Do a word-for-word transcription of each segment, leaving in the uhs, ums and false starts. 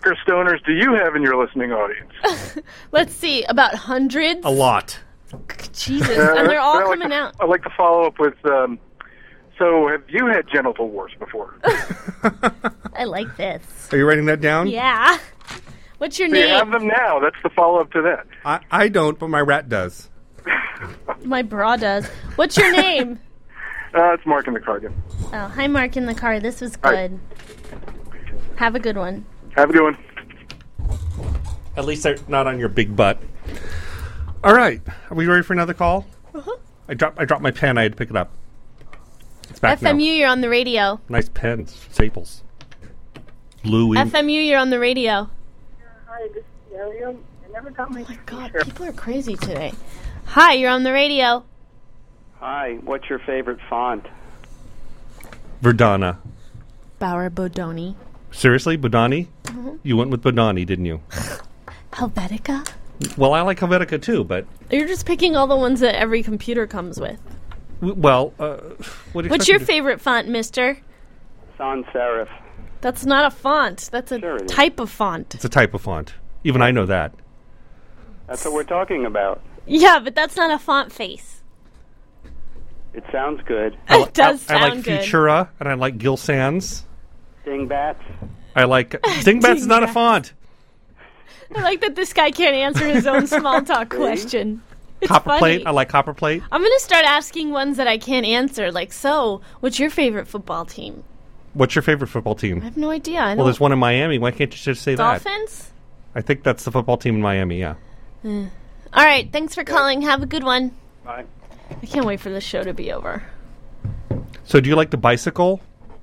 liquor stoners do you have in your listening audience? Let's see, about hundreds? A lot. Jesus, Uh, and they're all I'd like coming to, out. I'd like to follow up with, um, so have you had genital wars before? I like this. Are you writing that down? Yeah. What's your So you name? have them now. That's the follow-up to that. I, I don't, but my rat does. My bra does. What's your name? Uh, it's Mark in the car again. Oh, hi, Mark in the car. This was Hi. good. Have a good one. Have a good one. At least they're not on your big butt. All right. Are we ready for another call? Uh-huh. I dropped I dropped my pen. I had to pick it up. It's back F M U, now. you're on the radio. Nice pens. Staples. Blue ink. F M U, you're on the radio. Hi, this is Ariel. I never got my. Oh my God, people are crazy today. Hi, you're on the radio. Hi, what's your favorite font? Verdana. Bauer Bodoni. Seriously? Bodani? Mhm. You went with Bodani, didn't you? Helvetica? Well, I like Helvetica too, but... You're just picking all the ones that every computer comes with. w- Well, uh... What do you What's expect your me to- favorite font, mister? Sans serif. That's not a font. That's a Sure it is. type of font. It's a type of font. Even I know that. That's what we're talking about. Yeah, but that's not a font face. It sounds good. It does I, I sound like good. Futura, and I like Gil Sans. Dingbats. I like... Dingbats is not a Dingbats. font. I like that this guy can't answer his own small talk question. It's Copperplate. funny. I like Copperplate. I'm going to start asking ones that I can't answer. Like, so, what's your favorite football team? What's your favorite football I team? have no idea. I Well, don't. there's one in Miami. Why can't you just say that? Dolphins? I think that's the football team in Miami, yeah. Eh. All right, thanks for calling. Have a good one. Bye. I can't wait for this show to be over. So do you like the bicycle?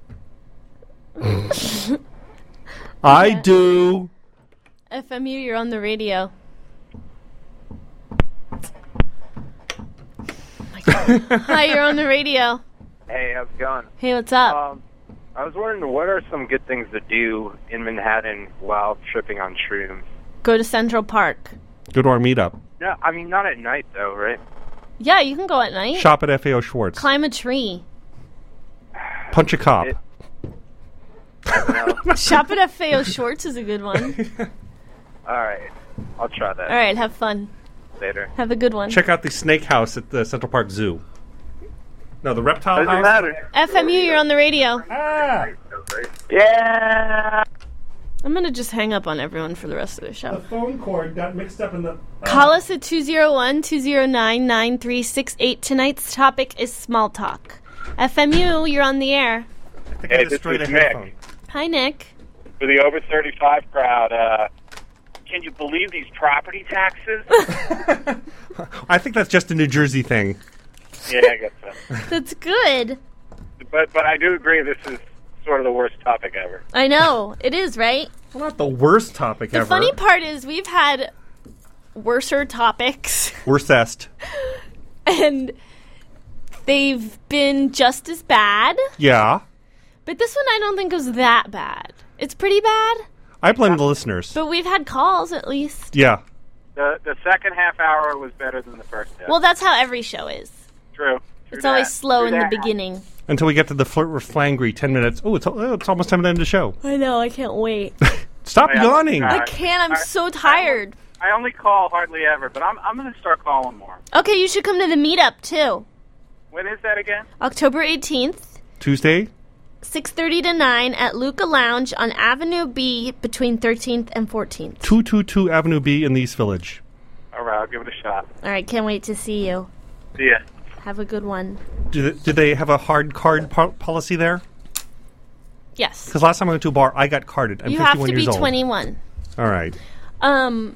I Yeah. do. F M U, you're on the radio. Oh my God. Hi, you're on the radio. Hey, how's it going? Hey, what's up? Um, I was wondering, what are some good things to do in Manhattan while tripping on shrooms? Go to Central Park. Go to our meetup. No, I mean, not at night, though, right? Yeah, you can go at night. Shop at F A O Schwartz. Climb a tree. Punch a cop. It- No. Shop at F A O Schwartz is a good one. All right. I'll try that All right, have fun. later. Have a good one. Check out the snake house at the Central Park Zoo. No, the reptile Doesn't house. matter. F M U, you're on the radio. Ah, Yeah! I'm going to just hang up on everyone for the rest of the the show. phone cord got mixed up in the... Call us at two oh one, two oh nine, nine three six eight. Tonight's topic is small talk. F M U, you're on the air. I think Hey, I this destroyed is a Nick. headphone. Hi, Nick. For the over thirty-five crowd, uh, can you believe these property taxes? I think that's just a New Jersey thing. Yeah, I guess so. That's good. But but I do agree this is sort of the worst topic ever. I know. It is, right? Well, not the worst topic The ever. funny part is we've had worser topics, Worstest. and they've been just as bad. Yeah. But this one I don't think was that bad. It's pretty bad, I blame the listeners. but we've had calls at least. Yeah. The the second half hour was better than the first half. Well, that's how every show is. true. True It's always that. slow True in the that. beginning. Until we get to the flirt with Flangry, ten minutes. Oh, it's, oh, it's almost time to end the show. I know. I can't wait. Stop Oh, yeah. yawning. Uh, I can't. I'm I- so tired. I only call hardly ever, but I'm I'm going to start calling more. Okay, you should come to the meetup too. When is that again? October eighteenth, Tuesday? six thirty to nine at Luca Lounge on Avenue B between thirteenth and fourteenth. two twenty-two Avenue B in the East Village. All right, I'll give it a shot. All right, can't wait to see you. See ya. Have a good one. Do they, do they have a hard card po- policy there? Yes. Because last time I went to a bar, I got carded. I'm You have fifty-one to be years old. twenty-one. All right. Um,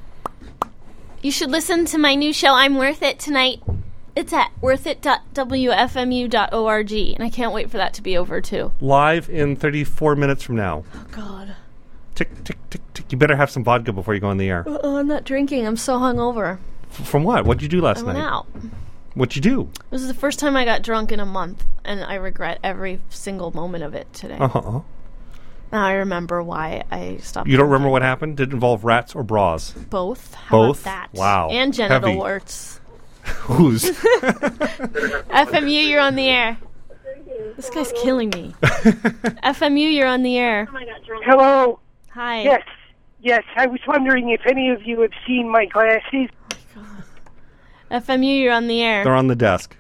you should listen to my new show, I'm Worth It, tonight. It's at worth it dot w f m u dot org, and I can't wait for that to be over, too. Live in thirty-four minutes from now. Oh, God. Tick, tick, tick, tick. You better have some vodka before you go on the air. Uh-oh, I'm not drinking. I'm so hungover. F- from what? What'd you do last I went night? out. What'd you do? This is the first time I got drunk in a month, and I regret every single moment of it today. Uh-huh. Now I remember why I stopped. You don't drinking. remember what happened? Did it involve rats or bras? Both. How Both? About that? Wow. And genital Heavy. warts. Who's? F M U, you're on the air. This guy's killing me. F M U, you're on the air. I got drunk. Hello. Hi. Yes, yes. I was wondering if any of you have seen my glasses. F M U, you're on the air. They're on the desk.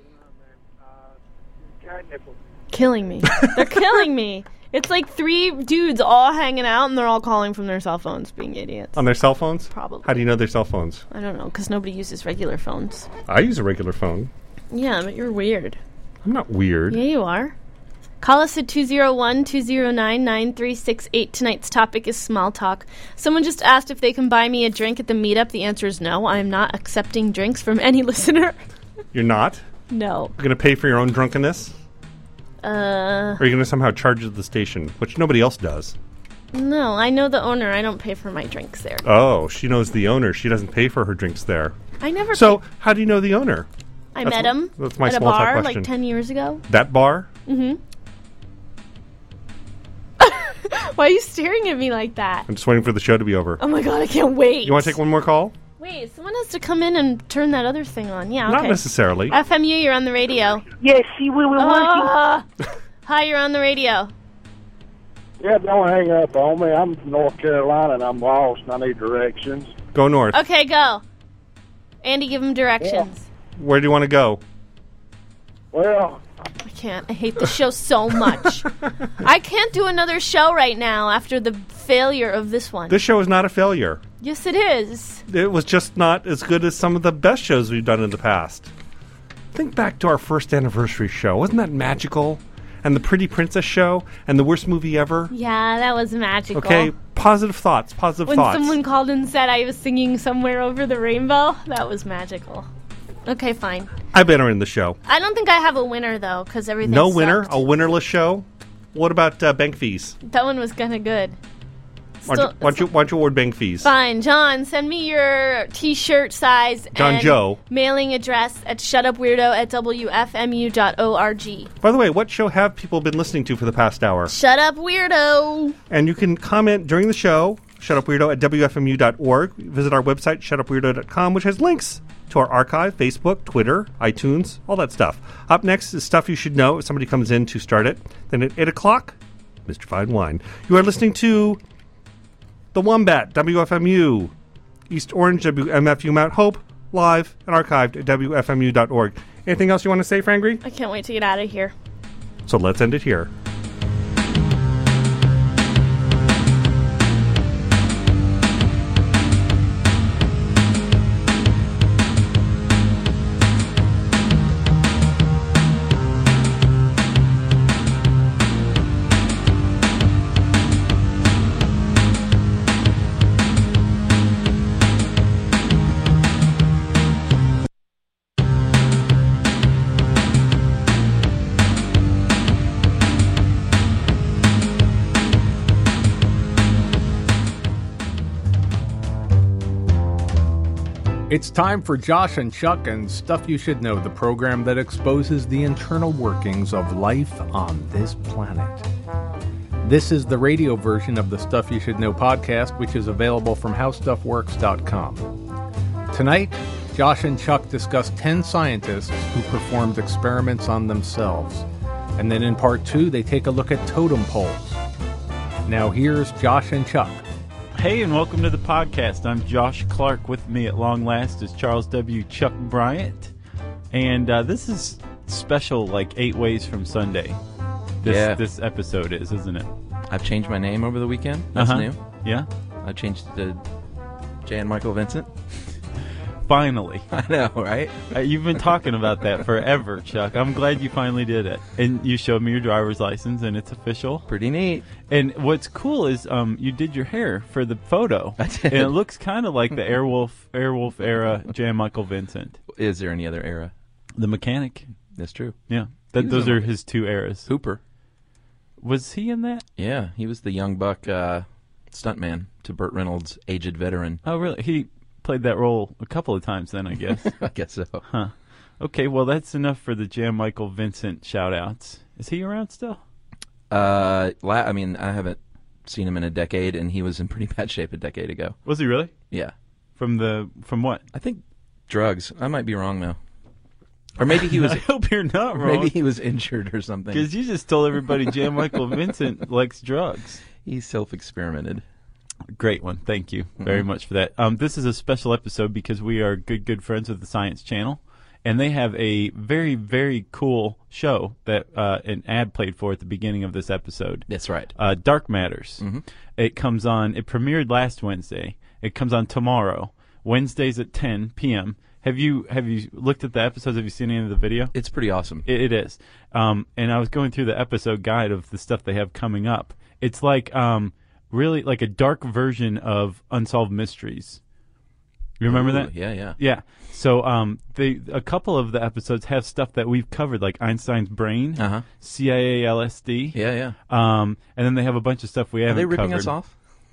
Killing me. They're killing me. It's like three dudes all hanging out, and they're all calling from their cell phones, being idiots. On their cell phones? Probably. How do you know their cell phones? I don't know, because nobody uses regular phones. I use a regular phone. Yeah, but you're weird. I'm not weird. Yeah, you are. Call us at two oh one, two oh nine, nine three six eight. Tonight's topic is small talk. Someone just asked if they can buy me a drink at the meetup. The answer is no. I am not accepting drinks from any listener. You're not? No. You're going to pay for your own drunkenness? Uh. Or are you going to somehow charge at the station, which nobody else does? No, I know the owner. I don't pay for my drinks there. Oh, she knows the owner. She doesn't pay for her drinks there. I never. So, pay- how do you know the owner? I that's met m- him that's my at a small talk bar question. like ten years ago. That bar? Mm-hmm. Why are you staring at me like that? I'm just waiting for the show to be over. Oh my god, I can't wait. You want to take one more call? Wait, someone has to come in and turn that other thing on. Yeah, okay. Not necessarily. F M U, you're on the radio. Yes, see, we were Ah. working. Hi, you're on the radio. Yeah, don't hang up on me. I'm from North Carolina, and I'm lost, and I need directions. Go north. Okay, go. Andy, give him directions. Where do you want to go? Well, I can't. I hate the show so much. I can't do another show right now after the failure of this one. This show is not a failure. Yes, it is. It was just not as good as some of the best shows we've done in the past. Think back to our first anniversary show. Wasn't that magical? And the Pretty Princess show, and the worst movie ever. Yeah, that was magical. Okay, positive thoughts, positive when thoughts. When someone called and said I was singing Somewhere Over the Rainbow, that was magical. Okay, fine. I better end the show. I don't think I have a winner, though, because everything No sucked. winner? A winnerless show? What about uh, bank fees? That one was kind of good. Why don't, you, why, don't you, why don't you award bank fees? Fine. John, send me your T-shirt size John and Joe. mailing address at shutupweirdo at w f m u dot org. By the way, what show have people been listening to for the past hour? Shut Up Weirdo. And you can comment during the show, shutupweirdo at w f m u dot org. Visit our website, shut up weirdo dot com, which has links to our archive, Facebook, Twitter, iTunes, all that stuff. Up next is Stuff You Should Know if somebody comes in to start it. Then at eight o'clock, Mister Fine Wine. You are listening to The Wombat, W F M U, East Orange, W M F U Mount Hope, live and archived at w f m u dot org. Anything else you want to say, Frangry? I can't wait to get out of here. So let's end it here. It's time for Josh and Chuck and Stuff You Should Know, the program that exposes the internal workings of life on this planet. This is the radio version of the Stuff You Should Know podcast, which is available from how stuff works dot com. Tonight, Josh and Chuck discuss ten scientists who performed experiments on themselves. And then in part two, they take a look at totem poles. Now here's Josh and Chuck. Hey, and welcome to the podcast. I'm Josh Clark. With me at long last is Charles W. Chuck Bryant. And uh, this is special, like eight ways from Sunday. This, yeah. This episode is, isn't it? I've changed my name over the weekend. That's uh-huh. new. Yeah? I changed it to Jan Michael Vincent. Finally. I know, right? Uh, you've been talking about that forever, Chuck. I'm glad you finally did it. And you showed me your driver's license, and it's official. Pretty neat. And what's cool is um, you did your hair for the photo. I did. And it looks kind of like the Airwolf Airwolf era Jan Michael Vincent. Is there any other era? The Mechanic. That's true. Yeah. That Those are his two eras. Hooper. Was he in that? Yeah, he was the young buck uh, stuntman to Burt Reynolds' aged veteran. Oh, really? He played that role a couple of times then, I guess. I guess so. Huh. Okay, well, that's enough for the Jan Michael Vincent shout-outs. Is he around still? Uh, la- I mean, I haven't seen him in a decade, and he was in pretty bad shape a decade ago. Was he really? Yeah. From the from what? I think drugs. I might be wrong, though. Or maybe he was... I hope you're not wrong. Maybe he was injured or something. Because you just told everybody Jan Michael Vincent likes drugs. He self-experimented. Great one. Thank you very much for that. Um, this is a special episode because we are good, good friends with the Science Channel, and they have a very, very cool show that uh, an ad played for at the beginning of this episode. That's right. Uh, Dark Matters. Mm-hmm. It comes on. It premiered last Wednesday. It comes on tomorrow, Wednesdays at ten p.m. Have you have you looked at the episodes? Have you seen any of the video? It's pretty awesome. It, it is. Um, and I was going through the episode guide of the stuff they have coming up. It's like um, really like a dark version of Unsolved Mysteries. You remember Ooh, that? Yeah, yeah. Yeah. So um, they a couple of the episodes have stuff that we've covered, like Einstein's brain, Uh-huh. C I A L S D. Yeah, yeah. Um, and then they have a bunch of stuff we Are haven't they ripping covered. us off?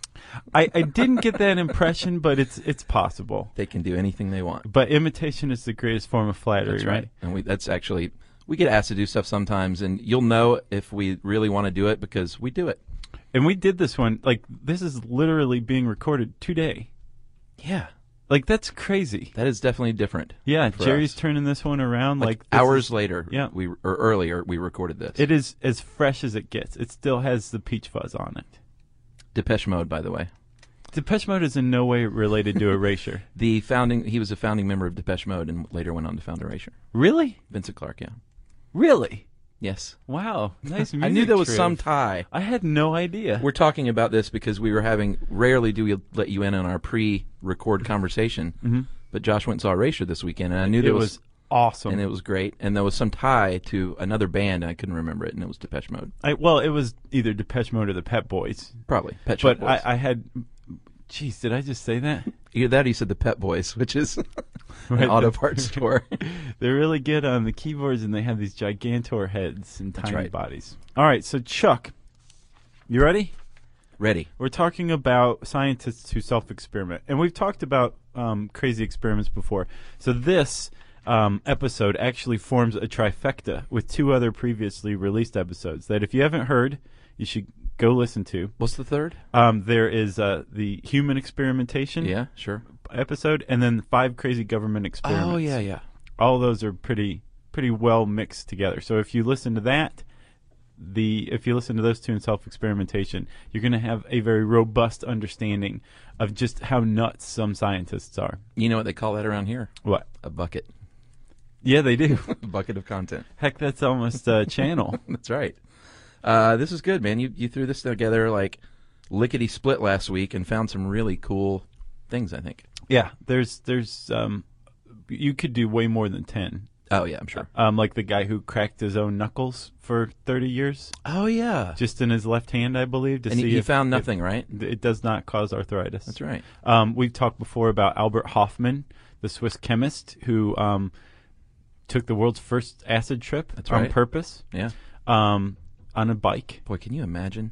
I, I didn't get that impression, but it's it's possible. They can do anything they want. But imitation is the greatest form of flattery, That's right? right. And we that's actually we get asked to do stuff sometimes, and you'll know if we really want to do it because we do it. And we did this one, like, this is literally being recorded today. Yeah. Like, that's crazy. That is definitely different. Yeah, for Jerry's us. turning this one around. Like, Like, this hours is- later, Yeah. we or earlier, we recorded this. It is as fresh as it gets. It still has the peach fuzz on it. Depeche Mode, by the way. Depeche Mode is in no way related to Erasure. The founding, he was a founding member of Depeche Mode and later went on to found Erasure. Really? Vincent Clark, yeah. Really? Yes. Wow. Nice music I knew there was trip. some tie. I had no idea. We're talking about this because we were having, rarely do we let you in on our pre-record conversation, mm-hmm. but Josh went and saw Erasure this weekend, and I knew it there was, was awesome. And it was great. And there was some tie to another band, and I couldn't remember it, and it was Depeche Mode. I, well, it was either Depeche Mode or the Pet Boys. Probably. Pet Shop But Boys. I, I had... Jeez, did I just say that? Either that or you said the Pet Boys, which is Right. an auto parts store. They're really good on the keyboards, and they have these gigantor heads and That's tiny right. bodies. All right, so Chuck, you ready? Ready. We're talking about scientists who self-experiment, and we've talked about um, crazy experiments before. So this um, episode actually forms a trifecta with two other previously released episodes that if you haven't heard, you should go listen to. What's the third? Um, there is uh, the human experimentation Yeah, sure. episode, and then five crazy government experiments. Oh, yeah, yeah. All of those are pretty pretty well mixed together. So if you listen to that, the if you listen to those two in self-experimentation, you're going to have a very robust understanding of just how nuts some scientists are. You know what they call that around here? What? A bucket. Yeah, they do. A bucket of content. Heck, that's almost a channel. That's right. Uh, this is good, man. You you threw this together like lickety split last week and found some really cool things, I think. Yeah, there's there's um, you could do way more than ten. Oh yeah, I'm sure. Um, like the guy who cracked his own knuckles for thirty years. Oh yeah, just in his left hand, I believe. To and see he if, found nothing, if right? It does not cause arthritis. That's right. Um, we've talked before about Albert Hoffman, the Swiss chemist who um, took the world's first acid trip That's on right. purpose. Yeah. Um, on a bike. Boy, can you imagine,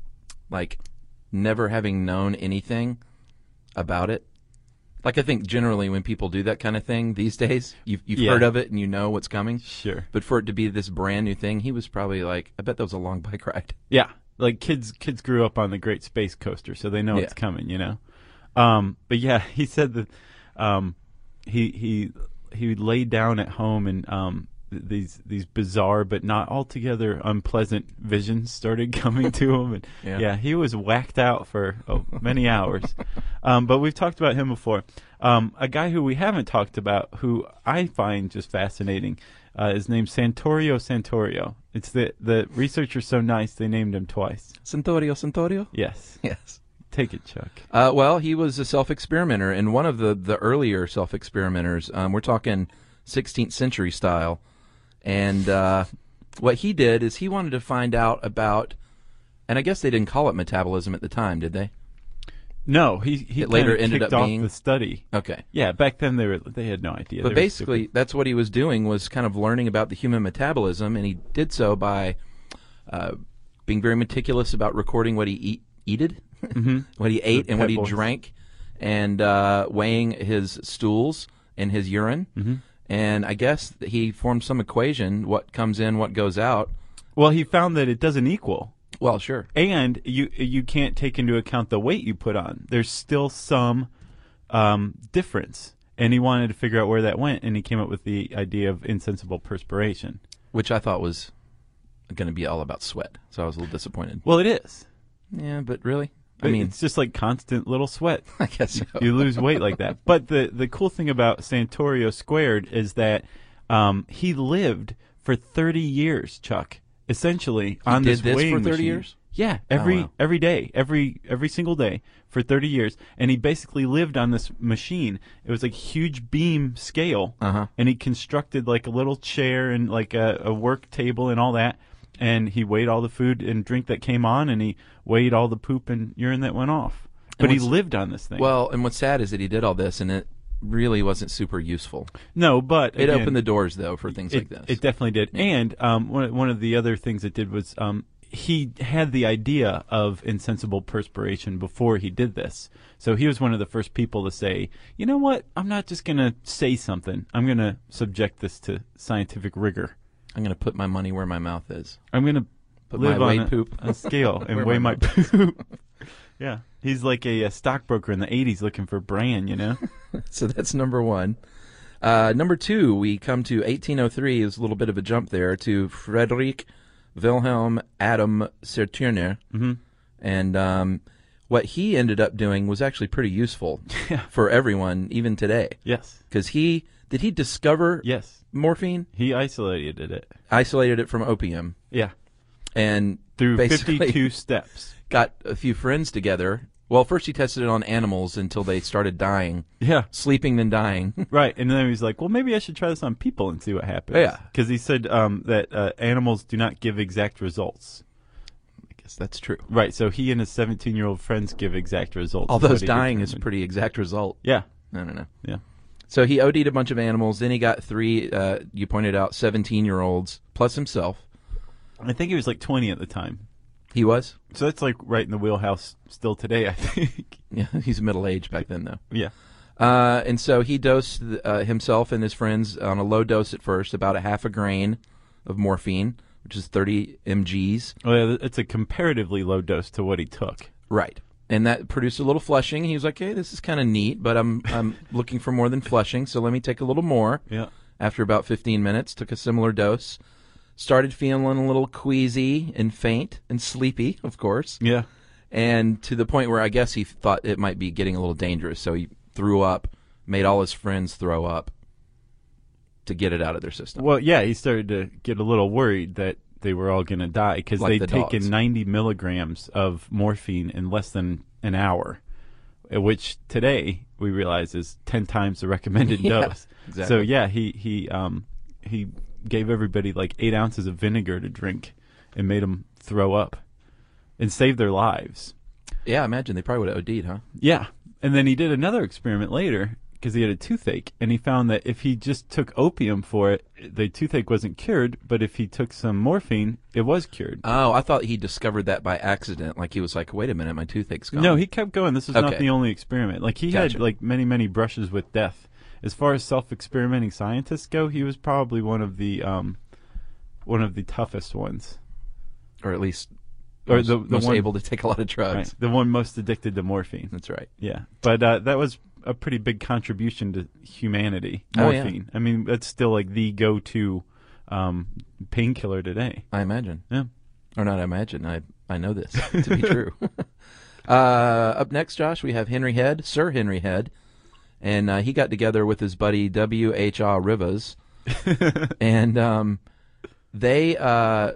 like, never having known anything about it? Like, I think generally when people do that kind of thing these days, you've, you've Yeah. heard of it and you know what's coming. Sure. But for it to be this brand new thing, he was probably like, I bet that was a long bike ride. Yeah, like kids kids grew up on the Great Space Coaster, so they know Yeah. it's coming, you know. Um, but yeah, he said that um, he he he laid down at home and um, th- these these bizarre but not altogether unpleasant visions started coming to him, and Yeah. yeah, he was whacked out for oh, many hours. Um, but we've talked about him before. Um, a guy who we haven't talked about, who I find just fascinating, uh, is named Santorio Santorio. It's the the researcher's so nice they named him twice. Santorio Santorio? Yes. Yes. Take it, Chuck. Uh, well, he was a self-experimenter, and one of the, the earlier self-experimenters, um, we're talking sixteenth century style, and uh, what he did is he wanted to find out about, and I guess they didn't call it metabolism at the time, did they? No, he he It later kinda ended kicked up off being- the study. Okay. Yeah, back then they were they had no idea. But They were basically, stupid. that's what he was doing, was kind of learning about the human metabolism, and he did so by uh, being very meticulous about recording what he eat, eated, Mhm. what he ate, The and what Pet he Boys. drank, and uh, weighing his stools and his urine. Mhm. And I guess that he formed some equation, what comes in, what goes out. Well, he found that it doesn't equal. Well, sure. And you you can't take into account the weight you put on. There's still some um, difference. And he wanted to figure out where that went, and he came up with the idea of insensible perspiration. Which I thought was going to be all about sweat, so I was a little disappointed. Well, it is. Yeah, but really? I But mean, it's just like constant little sweat. I guess so. You lose weight like that. But the, the cool thing about Santorio Squared is that um, he lived for thirty years, Chuck, essentially He on did this this weighing for thirty machine. years? Yeah, every Oh, wow. every day, every every single day for thirty years, and he basically lived on this machine. It was like huge beam scale, Uh-huh. and he constructed like a little chair and like a, a work table and all that. And he weighed all the food and drink that came on, and he weighed all the poop and urine that went off. But And he what's- lived on this thing. Well, and what's sad is that he did all this, and it really wasn't super useful. No, but It again, opened the doors, though, for things it, like this. It definitely did. And um, one one of the other things it did was um, he had the idea of insensible perspiration before he did this. So he was one of the first people to say, you know what? I'm not just going to say something. I'm going to subject this to scientific rigor. I'm going to put my money where my mouth is. I'm going to Put live my on weight a, poop a scale and where weigh my my poop. Yeah. He's like a, a stockbroker in the eighties looking for bran, you know? So that's number one. Uh, number two, we come to eighteen oh three, is a little bit of a jump there, to Frederick Wilhelm Adam Saturner. Mhm. And um, what he ended up doing was actually pretty useful Yeah. for everyone, even today. Yes. Because he, did he discover Yes. morphine? He isolated it. Isolated it from opium. Yeah. And Through basically fifty-two steps. got a few friends together. Well, first he tested it on animals until they started dying. Yeah. Sleeping, then dying. Right, and then he was like, well, maybe I should try this on people and see what happens. Yeah. Because he said um, that uh, animals do not give exact results. I guess that's true. Right, so he and his seventeen-year-old friends give exact results. All is what those he dying is a determined. pretty exact result. Yeah. I don't know. Yeah. So he OD'd a bunch of animals. Then he got three, uh, you pointed out, seventeen-year-olds, plus himself. I think he was like twenty at the time. He was? So that's like right in the wheelhouse still today, I think. Yeah, he's middle-aged back then, though. Yeah. Uh, and so he dosed uh, himself and his friends on a low dose at first, about a half a grain of morphine, which is thirty milligrams. Oh, yeah, it's a comparatively low dose to what he took. Right. And that produced a little flushing. He was like, hey, this is kind of neat, but I'm I'm looking for more than flushing, so let me take a little more. Yeah. After about fifteen minutes, took a similar dose. Started feeling a little queasy and faint and sleepy, of course. Yeah. And to the point where I guess he thought it might be getting a little dangerous, so he threw up, made all his friends throw up to get it out of their system. Well, yeah, he started to get a little worried that they were all going to die because Like they'd the dogs. taken ninety milligrams of morphine in less than an hour, uh, which today we realize is ten times the recommended Yeah, dose. exactly. So yeah, he he um he gave everybody like eight ounces of vinegar to drink and made them throw up and save their lives. Yeah, I imagine they probably would have OD'd, huh? Yeah, and then he did another experiment later because he had a toothache, and he found that if he just took opium for it, the toothache wasn't cured, but if he took some morphine, it was cured. Oh, I thought he discovered that by accident. Like he was like, wait a minute, my toothache's gone. No, he kept going. This is not Okay. the only experiment. Like he Gotcha. had like many, many brushes with death. As far as self-experimenting scientists go, he was probably one of the um, one of the toughest ones, Or at least or most, the, the most one able to take a lot of drugs. right, the one most addicted to morphine. That's right. Yeah, but uh, that was a pretty big contribution to humanity. Oh, yeah. Morphine. I mean, that's still like the go-to um, painkiller today. I imagine. Yeah. Or not I imagine. I, I know this to be true. uh, up next, Josh, we have Henry Head, Sir Henry Head. And uh, he got together with his buddy W H R Rivas. and um, they... Uh,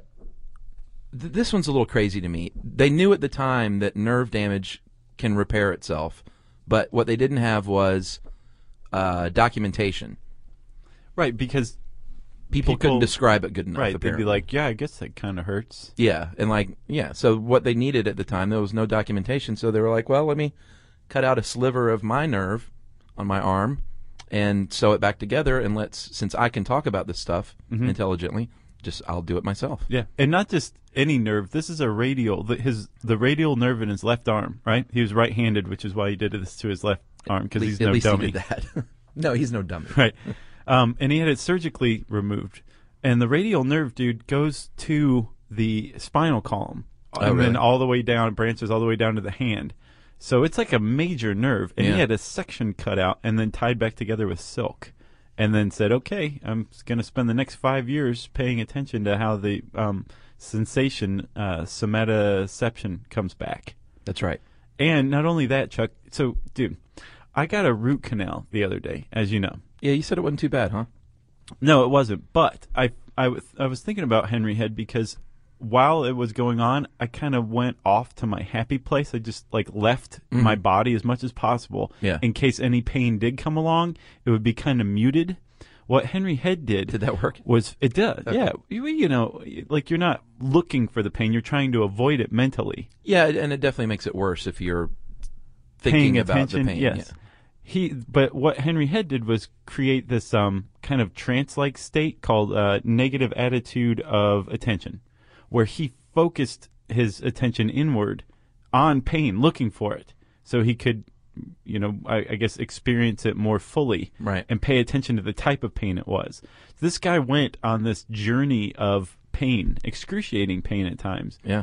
th- this one's a little crazy to me. They knew at the time that nerve damage can repair itself. But what they didn't have was uh, documentation. Right, because People, People- couldn't describe it good enough. right, they'd apparently. be like, yeah, I guess that kind of hurts. Yeah, and like, yeah, so what they needed at the time, there was no documentation, so they were like, well, let me cut out a sliver of my nerve on my arm and sew it back together, and let's, since I can talk about this stuff Mhm. intelligently, just, I'll do it myself. Yeah, and not just any nerve. This is a radial. The, his the radial nerve in his left arm. Right, he was right-handed, which is why he did this to his left arm because At he's least- at no least dummy. he did that. No, he's no dummy. Right, um, and he had it surgically removed. And the radial nerve, dude, goes to the spinal column, Oh, and really? then all the way down, it branches all the way down to the hand. So it's like a major nerve, and Yeah. he had a section cut out and then tied back together with silk. and then said, okay, I'm going to spend the next five years paying attention to how the um, sensation, uh, somatoception comes back. That's right. And not only that, Chuck, so, dude, I got a root canal the other day, as you know. Yeah, you said it wasn't too bad, huh? No, it wasn't. But I, I, w- I was thinking about Henry Head because while it was going on, I kind of went off to my happy place. I just, like, left Mhm. my body as much as possible. Yeah. In case any pain did come along, it would be kind of muted. What Henry Head did... Did that work? Was, it does, Okay. yeah. You, you know, like, you're not looking for the pain. You're trying to avoid it mentally. Yeah, and it definitely makes it worse if you're thinking Paying about attention, the pain. yes. Yeah. He, but what Henry Head did was create this um, kind of trance-like state called uh, negative attitude of attention, where he focused his attention inward on pain, looking for it, so he could, you know, I, I guess experience it more fully, Right. and pay attention to the type of pain it was. This guy went on this journey of pain, excruciating pain at times. Yeah.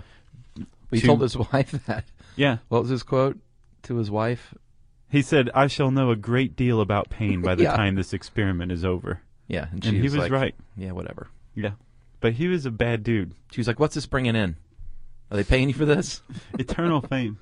He to- told his wife that. Yeah. What was his quote to his wife? He said, "I shall know a great deal about pain by the Yeah. time this experiment is over." Yeah, and and, she he was was like, right. Yeah, whatever. Yeah, but he was a bad dude. She was like, "What's this bringing in? Are they paying you for this?" Eternal fame.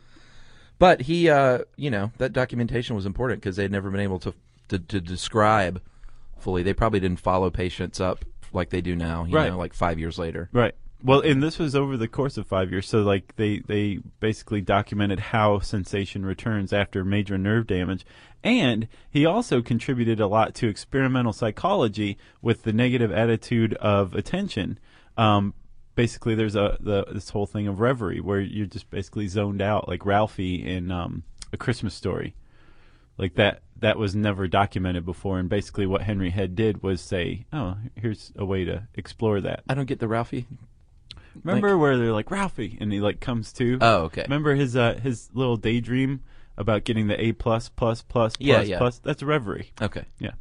But he, uh, you know, that documentation was important because they'd never been able to, to to describe fully. They probably didn't follow patients up like they do now. You Right. know, like five years later. Right. Well, and this was over the course of five years. So, like, they, they basically documented how sensation returns after major nerve damage. And he also contributed a lot to experimental psychology with the negative attitude of attention. Um, basically, there's a the this whole thing of reverie where you're just basically zoned out, like Ralphie in um, A Christmas Story. Like that, that was never documented before. And basically, what Henry Head did was say, "Oh, here's a way to explore that." I don't get the Ralphie. Remember where they're like Ralphie, and he like comes to. Oh, okay. Remember his uh, his little daydream about getting the A plus plus plus Yeah, plus yeah. plus. That's reverie. Okay. Yeah.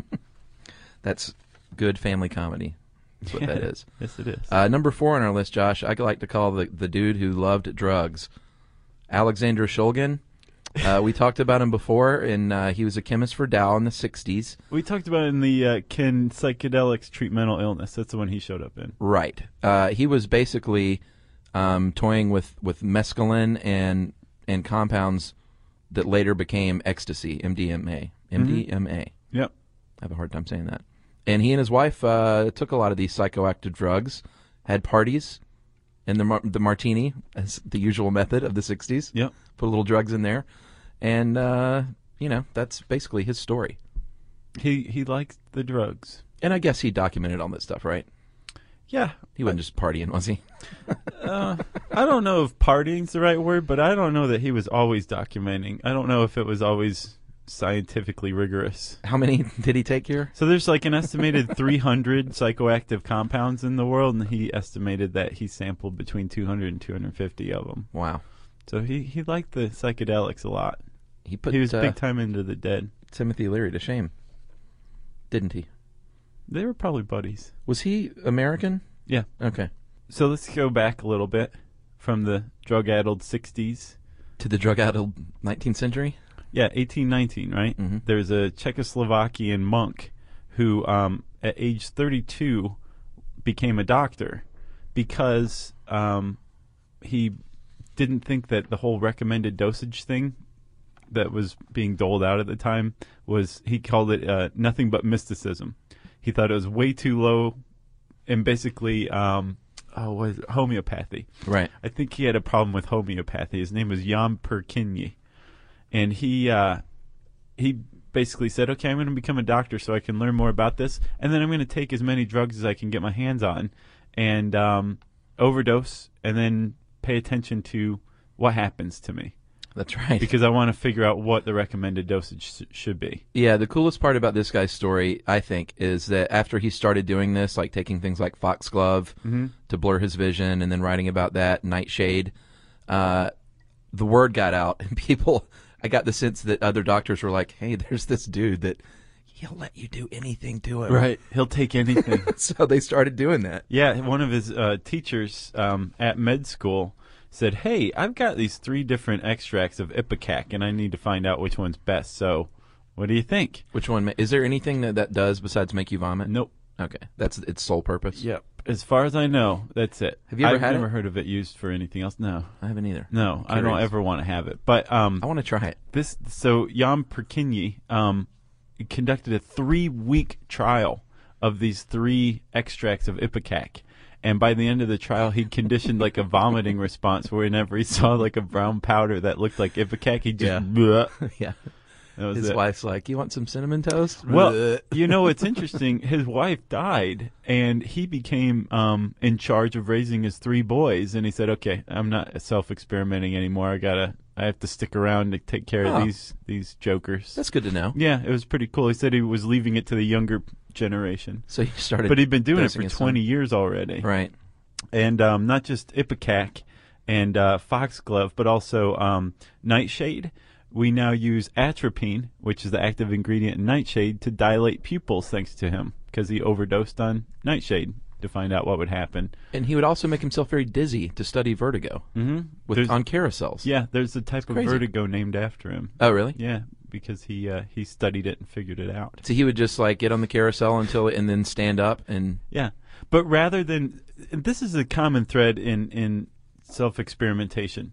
That's good family comedy. That's what Yeah, that is. yes, it is. Uh, number four on our list, Josh, I like to call the the dude who loved drugs, Alexander Shulgin. Uh, we talked about him before, and uh, he was a chemist for Dow in the sixties. We talked about it in the uh, Can Psychedelics Treat Mental Illness. That's the one he showed up in. Right. Uh, he was basically um, toying with, with mescaline and and compounds that later became ecstasy, M D M A. M D M A. Yep. I have a hard time saying that. And he and his wife uh, took a lot of these psychoactive drugs, had parties, and the mar- the martini, as the usual method of the sixties. Yep. Put a little drugs in there. And, uh, you know, that's basically his story. He he liked the drugs. And I guess he documented all that stuff, right? Yeah. He wasn't just partying, was he? uh, I don't know if partying's the right word, but I don't know that he was always documenting. I don't know if it was always scientifically rigorous. How many did he take here? So there's like an estimated three hundred psychoactive compounds in the world, and he estimated that he sampled between two hundred and two hundred fifty of them. Wow. So he, he liked the psychedelics a lot. He put he was uh, big time into the dead. Timothy Leary to shame, didn't he? They were probably buddies. Was he American? Yeah. Okay. So let's go back a little bit from the drug-addled sixties. To the drug-addled nineteenth century? Yeah, eighteen nineteen, right? Mm-hmm. There's a Czechoslovakian monk who, um, at age thirty-two, became a doctor because um, he didn't think that the whole recommended dosage thing that was being doled out at the time was, he called it uh, nothing but mysticism. He thought it was way too low, and basically, um, oh, what is it? Homeopathy. Right. I think he had a problem with homeopathy. His name was Jan Perkinyi. And he uh, he basically said, okay, I'm going to become a doctor so I can learn more about this, and then I'm going to take as many drugs as I can get my hands on and um, overdose, and then pay attention to what happens to me. That's right. Because I want to figure out what the recommended dosage sh- should be. Yeah, the coolest part about this guy's story, I think, is that after he started doing this, like taking things like Foxglove mm-hmm. to blur his vision, and then writing about that, Nightshade, uh, the word got out, and people... I got the sense that other doctors were like, hey, there's this dude that he'll let you do anything to him. Right. He'll take anything. So they started doing that. Yeah, one of his uh, teachers um, at med school said, hey, I've got these three different extracts of Ipecac, and I need to find out which one's best. So What do you think? Which one? ma- Is there anything that that does besides make you vomit? Nope. Okay, that's its sole purpose. Yep. As far as I know, that's it. Have you ever I've had never it? heard of it used for anything else. No. I haven't either. No, I don't Curious. ever want to have it. But um, I want to try it. This so Jan Perkinyi um, conducted a three-week trial of these three extracts of Ipecac. And by the end of the trial, he conditioned like a vomiting response whenever he saw like a brown powder that looked like Ipecac, he just Yeah. bleh. Yeah. That was His it. wife's like, "You want some cinnamon toast?" Well, you know what's interesting? His wife died, and he became um, in charge of raising his three boys. And he said, "Okay, I'm not self-experimenting anymore. I gotta, I have to stick around to take care Oh. of these these jokers." That's good to know. Yeah, it was pretty cool. He said he was leaving it to the younger generation. So he started, but he'd been doing it dosing for his twenty son. years already, Right? And um, not just Ipecac and uh, foxglove, but also um, nightshade. We now use atropine, which is the active ingredient in nightshade, to dilate pupils thanks to him, because he overdosed on nightshade to find out what would happen. And he would also make himself very dizzy to study vertigo Mm-hmm. with on carousels. Yeah, there's a type of crazy. vertigo named after him. Oh, really? Yeah, because he uh, he studied it and figured it out. So he would just like get on the carousel until and then stand up and Yeah, but rather than this is a common thread in in self-experimentation.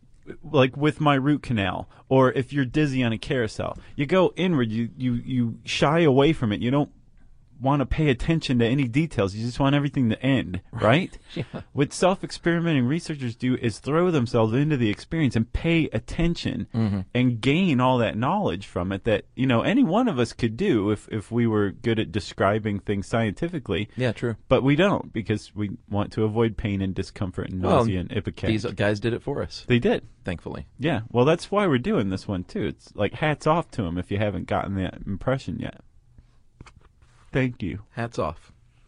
Like with my root canal, or if you're dizzy on a carousel, you go inward. You you you shy away from it. You don't want to pay attention to any details. You just want everything to end, right? Yeah. What self-experimenting researchers do is throw themselves into the experience and pay attention Mm-hmm. and gain all that knowledge from it that, you know, any one of us could do if, if we were good at describing things scientifically. Yeah, true. But we don't, because we want to avoid pain and discomfort and Well, nausea and ipecac. these guys did it for us. They did. Thankfully. Yeah, well, that's why we're doing this one, too. It's like hats off to them if you haven't gotten that impression yet. Thank you. Hats off.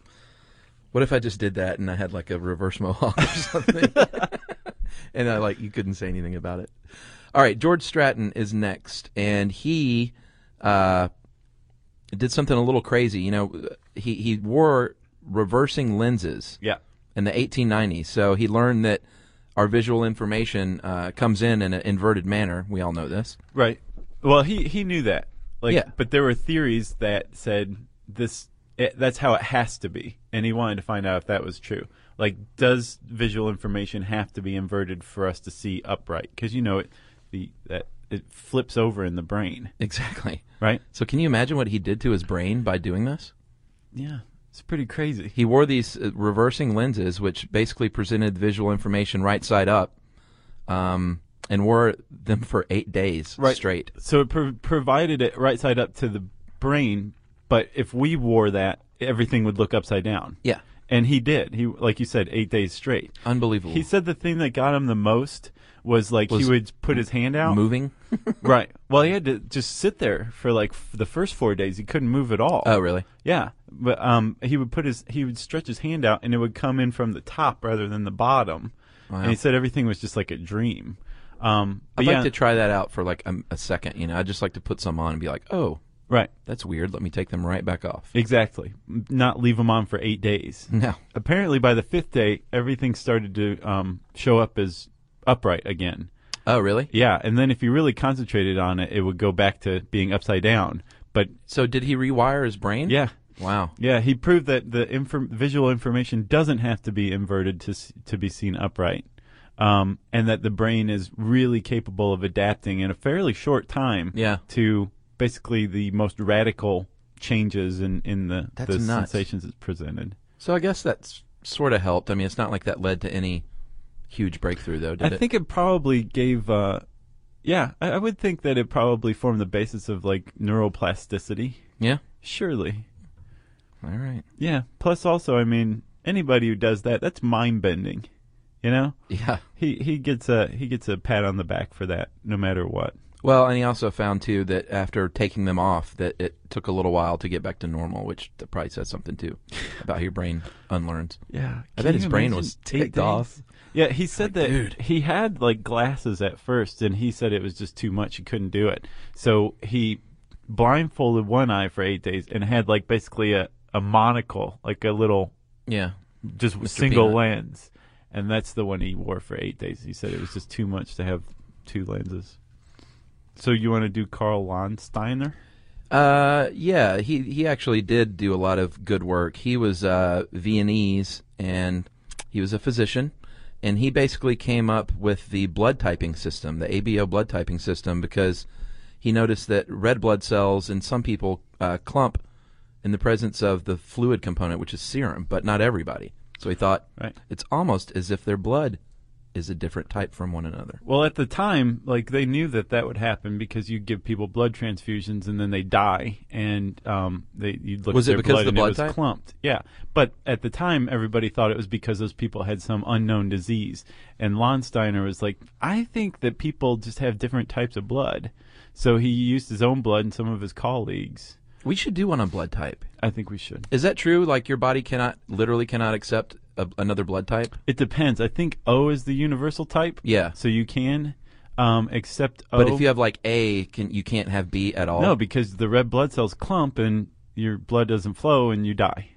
What if I just did that and I had like a reverse mohawk or something? And I like you couldn't say anything about it. All right, George Stratton is next, and he uh, did something a little crazy. You know, he he wore reversing lenses. Yeah. In the eighteen nineties, so he learned that our visual information uh, comes in in an inverted manner. We all know this, Right. Well, he he knew that. Like, Yeah. But there were theories that said this. It, that's how it has to be, and he wanted to find out if that was true. Like, does visual information have to be inverted for us to see upright? Because you know it, the that it flips over in the brain. Exactly. Right. So can you imagine what he did to his brain by doing this? Yeah, it's pretty crazy. He wore these uh, reversing lenses, which basically presented visual information right side up, um, and wore them for eight days Right. straight. So it pro- provided it right side up to the brain, but if we wore that, everything would look upside down. Yeah. And he did. He, like you said, eight days straight. Unbelievable. He said the thing that got him the most was like Was he would put his hand out. Moving? Right. Well, he had to just sit there for like f- the first four days. He couldn't move at all. Oh, really? Yeah. But um, he would put his he would stretch his hand out, and it would come in from the top rather than the bottom. Wow. And he said everything was just like a dream. Um, but I'd yeah, like to try that out for like a, a second. You know, I'd just like to put some on and be like, oh, right. that's weird. Let me take them right back off. Exactly. M- Not leave them on for eight days. No. Apparently, by the fifth day, everything started to um, show up as upright again. Oh, really? Yeah, and then if you really concentrated on it, it would go back to being upside down. But So did he rewire his brain? yeah, Wow. yeah, he proved that the infor- visual information doesn't have to be inverted to s- to be seen upright, um, and that the brain is really capable of adapting in a fairly short time Yeah. to basically the most radical changes in in the, That's the nuts. sensations it's presented. So I guess that's sort of helped. I mean, it's not like that led to any huge breakthrough, though, did I it? think it probably gave. Uh, yeah, I, I would think that it probably formed the basis of like neuroplasticity. Yeah. Surely. All right. Yeah. Plus, also, I mean, anybody who does that, that's mind bending. You know. Yeah. He he gets a he gets a pat on the back for that, no matter what. Well, and he also found, too, that after taking them off, that it took a little while to get back to normal, which probably says something, too, about how your brain unlearns. Yeah. I Can bet his you brain imagine was eight ticked days? off. Yeah, he said Like, that dude. he had like glasses at first, and he said it was just too much. He couldn't do it, so he blindfolded one eye for eight days and had like basically a, a monocle, like a little Yeah. just Mister single Peanut. lens, and that's the one he wore for eight days. He said it was just too much to have two lenses. So you want to do Carl Landsteiner? Uh, yeah, he he actually did do a lot of good work. He was uh, Viennese, and he was a physician, and he basically came up with the blood typing system, the A B O blood typing system, because he noticed that red blood cells in some people uh, clump in the presence of the fluid component, which is serum, but not everybody. So he thought right. it's almost as if their blood is a different type from one another. Well, at the time, like they knew that that would happen because you give people blood transfusions and then they die, and um, they you'd look was at it their because blood of the and blood it was type? clumped. Yeah, but at the time, everybody thought it was because those people had some unknown disease. And Lonsteiner was like, I think that people just have different types of blood. So he used his own blood and some of his colleagues. We should do one on blood type. I think we should. Is that true? Like your body cannot, literally cannot accept a, another blood type? It depends. I think O is the universal type. Yeah. So you can um, accept O. But if you have like A, can you can't have B at all? No, because the red blood cells clump and your blood doesn't flow and you die.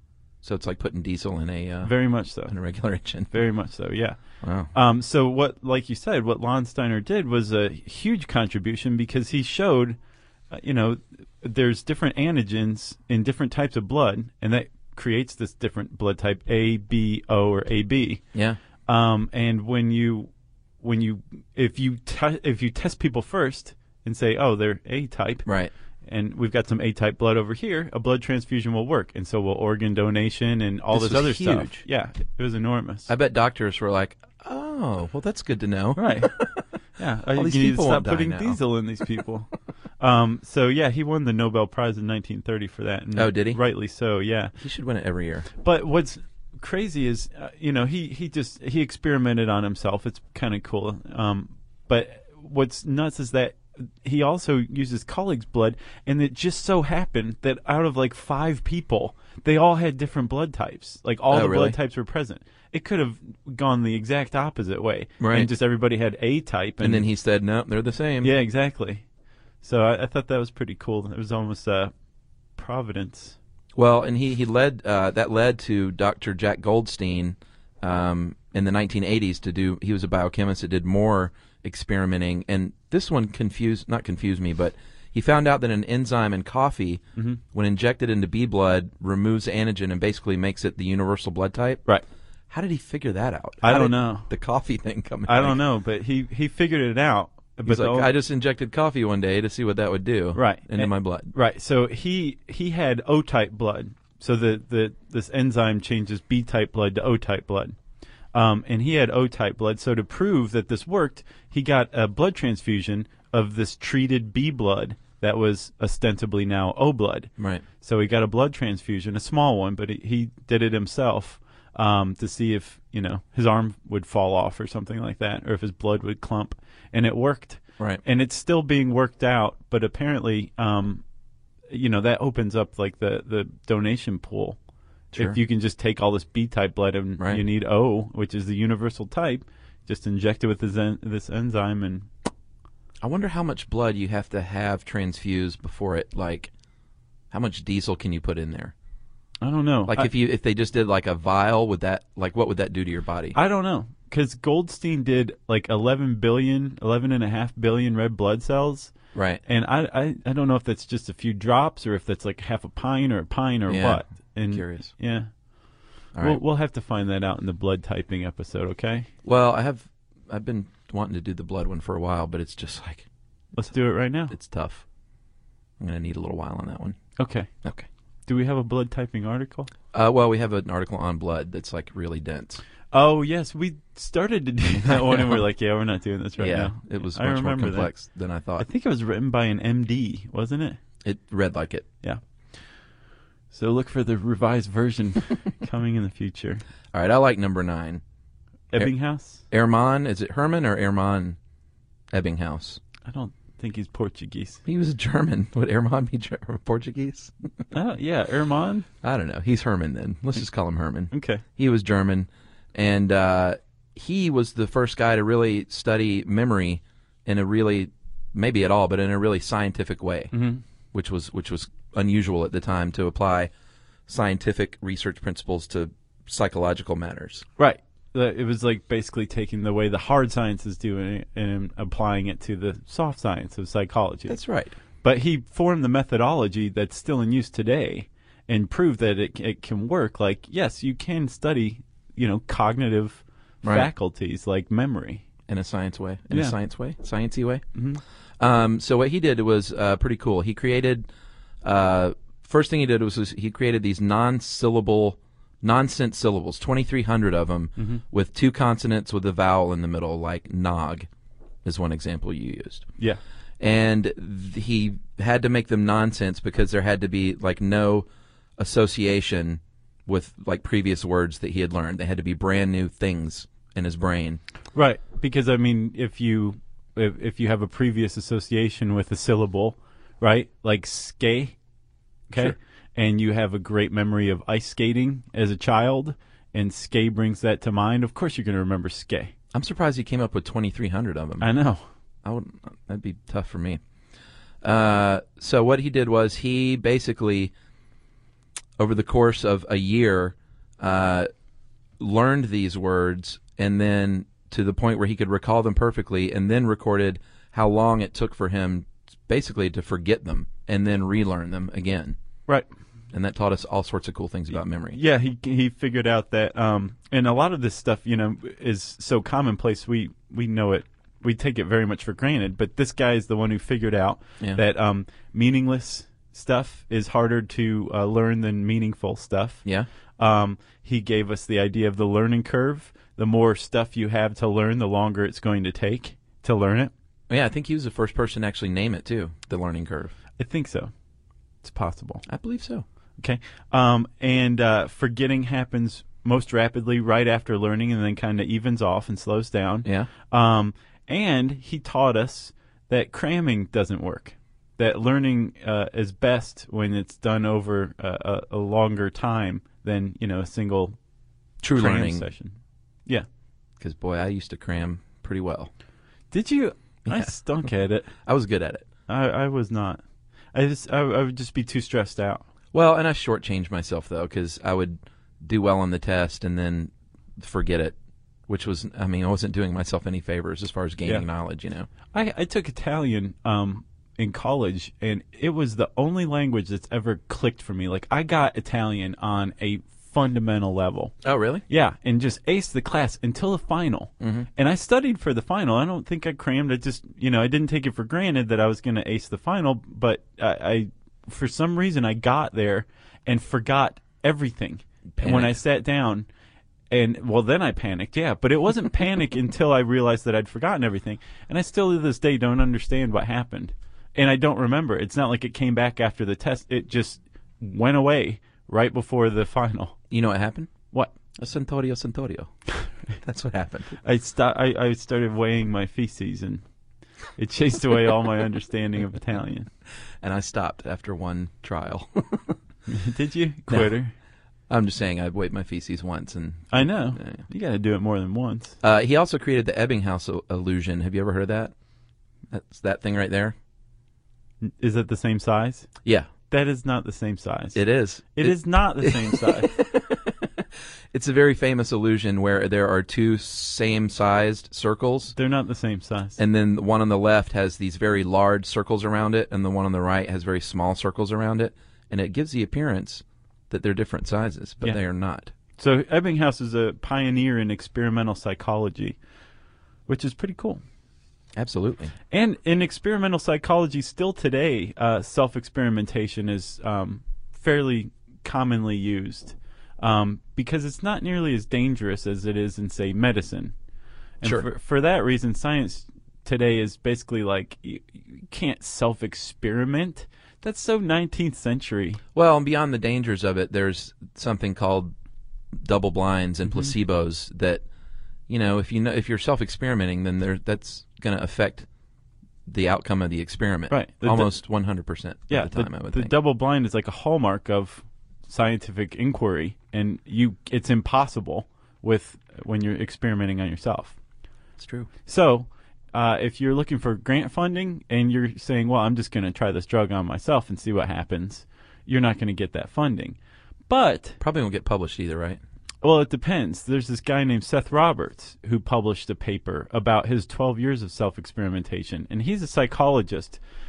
So it's like putting diesel in a uh, very much so in a regular engine. Very much so, yeah. Wow. Um, so what, like you said, what Lonsteiner did was a huge contribution because he showed, uh, you know, there's different antigens in different types of blood, and that creates this different blood type A, B, O, or A B. Yeah. Um, and when you, when you, if you te- if you test people first and say, oh, they're A type, right, and we've got some A type blood over here, a blood transfusion will work, and so will organ donation and all This this, was other huge. stuff. Yeah, it was enormous. I bet doctors were like, oh, well, that's good to know. Right. Yeah, All uh, these you need to people stop won't die putting now. diesel in these people. um, so yeah, he won the Nobel Prize in nineteen thirty for that. And Oh, did he? Rightly so. Yeah. He should win it every year. But what's crazy is, uh, you know, he he just he experimented on himself. It's kind of cool. Um, but what's nuts is that he also used his colleagues' blood, and it just so happened that out of like five people, they all had different blood types. Like all Oh, the really? blood types were present. It could have gone the exact opposite way, Right. and just everybody had A type, And, and, then he said, no, they're the same. yeah, exactly. So I, I thought that was pretty cool. It was almost uh, Providence. Well, and he, he led, uh, that led to Doctor Jack Goldstein um, in the nineteen eighties to do, he was a biochemist that did more experimenting, and this one confused, not confused me, but he found out that an enzyme in coffee, Mm-hmm. when injected into bee blood, removes antigen and basically makes it the universal blood type. Right. How did he figure that out? I How don't did know. The coffee thing come in? I don't know, but he, he figured it out. But He's the like, ol- I just injected coffee one day to see what that would do right into And- my blood. Right. So he he had O type blood. So the, the this enzyme changes B type blood to O type blood. Um, and he had O type blood. So to prove that this worked, he got a blood transfusion of this treated B blood that was ostensibly now O blood. Right. So he got a blood transfusion, a small one, but he, he did it himself um, to see if, you know, his arm would fall off or something like that, or if his blood would clump. And it worked. Right. And it's still being worked out, but apparently, um, you know, that opens up like the, the donation pool. Sure. If you can just take all this B type blood and Right. you need O, which is the universal type, just inject it with this, en- this enzyme and I wonder how much blood you have to have transfused before it, like, how much diesel can you put in there? I don't know. Like I, if you if they just did like a vial, would that, like, what would that do to your body? I don't know. Because Goldstein did like eleven billion, eleven and a half billion red blood cells. Right. And I, I, I don't know if that's just a few drops or if that's like half a pint or a pint or Yeah. what. And Curious. Yeah. All we'll, right. we'll have to find that out in the blood typing episode, okay? Well, I have, I've been wanting to do the blood one for a while, but it's just like, Let's do it right now. it's tough. I'm going to need a little while on that one. Okay. Okay. Do we have a blood typing article? Uh, well, we have an article on blood that's like really dense. Oh, yes. We started to do that one and we're like, yeah, we're not doing this right yeah, now. it was I much more remember that. complex than I I thought. think it was written by an M D, wasn't it? It read like it. Yeah. So look for the revised version coming in the future. All right, I like number nine. Ebbinghaus? Herman, is it Herman or Herman Ebbinghaus? I don't think he's Portuguese. He was German. Would Herman be Ger- Portuguese? Oh, yeah, Herman? I don't know. He's Herman then. Let's just call him Herman. Okay. He was German, and uh, he was the first guy to really study memory in a really, maybe at all, but in a really scientific way, Mhm. which was which was unusual at the time to apply scientific research principles to psychological matters. Right. The- It was like basically taking the way the hard sciences do it and applying it to the soft science of psychology. That's right. But he formed the methodology that's still in use today and proved that it it can work. Like, yes, you can study, you know, cognitive Right. faculties like memory. In a science way. In Yeah. a science way? Sciencey way? Mm-hmm. Um, so what he did was uh, pretty cool. He created, uh, first thing he did was, was he created these non-syllable, nonsense syllables, twenty-three hundred of them, Mhm. with two consonants with a vowel in the middle, like nog is one example you used. Yeah. And th- he had to make them nonsense because there had to be, like, no association with, like, previous words that he had learned. They had to be brand new things in his brain. Right, because I mean, if you if, if you have a previous association with a syllable, right, like skate, okay, Sure. and you have a great memory of ice skating as a child, and skate brings that to mind, of course you're going to remember skate. I'm surprised he came up with twenty-three hundred of them. I know. I would. That'd be tough for me. Uh, so what he did was he basically, over the course of a year, uh, learned these words, and then to the point where he could recall them perfectly, and then recorded how long it took for him basically to forget them and then relearn them again. Right. And that taught us all sorts of cool things about memory. Yeah, he he figured out that, um, and a lot of this stuff, you know, is so commonplace. We we know it. We take it very much for granted. But this guy is the one who figured out Yeah. that um, meaningless stuff is harder to uh, learn than meaningful stuff. Yeah. Um, he gave us the idea of the learning curve. The more stuff you have to learn, the longer it's going to take to learn it. Yeah, I think he was the first person to actually name it too, the learning curve. I think so. It's possible. I believe so. Okay. Um, and uh, forgetting happens most rapidly right after learning, and then kind of evens off and slows down. Yeah. Um, and he taught us that cramming doesn't work. That learning uh, is best when it's done over a, a, a longer time than, you know, a single True cram learning session. Yeah. Because, boy, I used to cram pretty well. Did you? I Yeah. stunk at it. I was good at it. I, I was not. I just I, I would just be too stressed out. Well, and I shortchanged myself, though, because I would do well on the test and then forget it, which was, I mean, I wasn't doing myself any favors as far as gaining Yeah. knowledge, you know. I, I took Italian um, in college, and it was the only language that's ever clicked for me. Like, I got Italian on a fundamental level. Oh, really? Yeah, and just aced the class until the final. Mm-hmm. And I studied for the final. I don't think I crammed. I just, you know, I didn't take it for granted that I was going to ace the final, but I, I, for some reason, I got there and forgot everything. And when I Panicked. sat down, and, well, then I panicked, yeah. But it wasn't panic until I realized that I'd forgotten everything. And I still, to this day, don't understand what happened. And I don't remember. It's not like it came back after the test. It just went away right before the final. You know what happened? What? A Centaurio Centaurio. That's what happened. I, sta- I I started weighing my feces, and it chased away all my understanding of Italian. And I stopped after one trial. Did you? No. Quitter. I'm just saying I weighed my feces once. and I know. Yeah. You got to do it more than once. Uh, he also created the Ebbinghaus il- illusion. Have you ever heard of that? That's that thing right there? Is it the same size? Yeah. That is not the same size. It is. It is not the same size. It's a very famous illusion where there are two same-sized circles. They're not the same size. And then the one on the left has these very large circles around it, and the one on the right has very small circles around it. And it gives the appearance that they're different sizes, but Yeah. they are not. So Ebbinghaus is a pioneer in experimental psychology, which is pretty cool. Absolutely. And in experimental psychology, still today, uh, self-experimentation is um, fairly commonly used um, because it's not nearly as dangerous as it is in, say, medicine. And Sure. for, for that reason, science today is basically like you, you can't self-experiment. That's so nineteenth century. Well, and beyond the dangers of it, there's something called double blinds and Mhm. placebos that, you know, if you know if you're self-experimenting, then there that's going to affect the outcome of the experiment. Right. The- Almost one hundred percent Yeah, of the time, I would the think. double blind is like a hallmark of scientific inquiry, and you it's impossible with when you're experimenting on yourself. It's true. So, uh, if you're looking for grant funding and you're saying, "Well, I'm just going to try this drug on myself and see what happens," you're not going to get that funding. But Probably won't get published either, right? well, it depends. There's this guy named Seth Roberts who published a paper about his twelve years of self-experimentation, and he's a psychologist.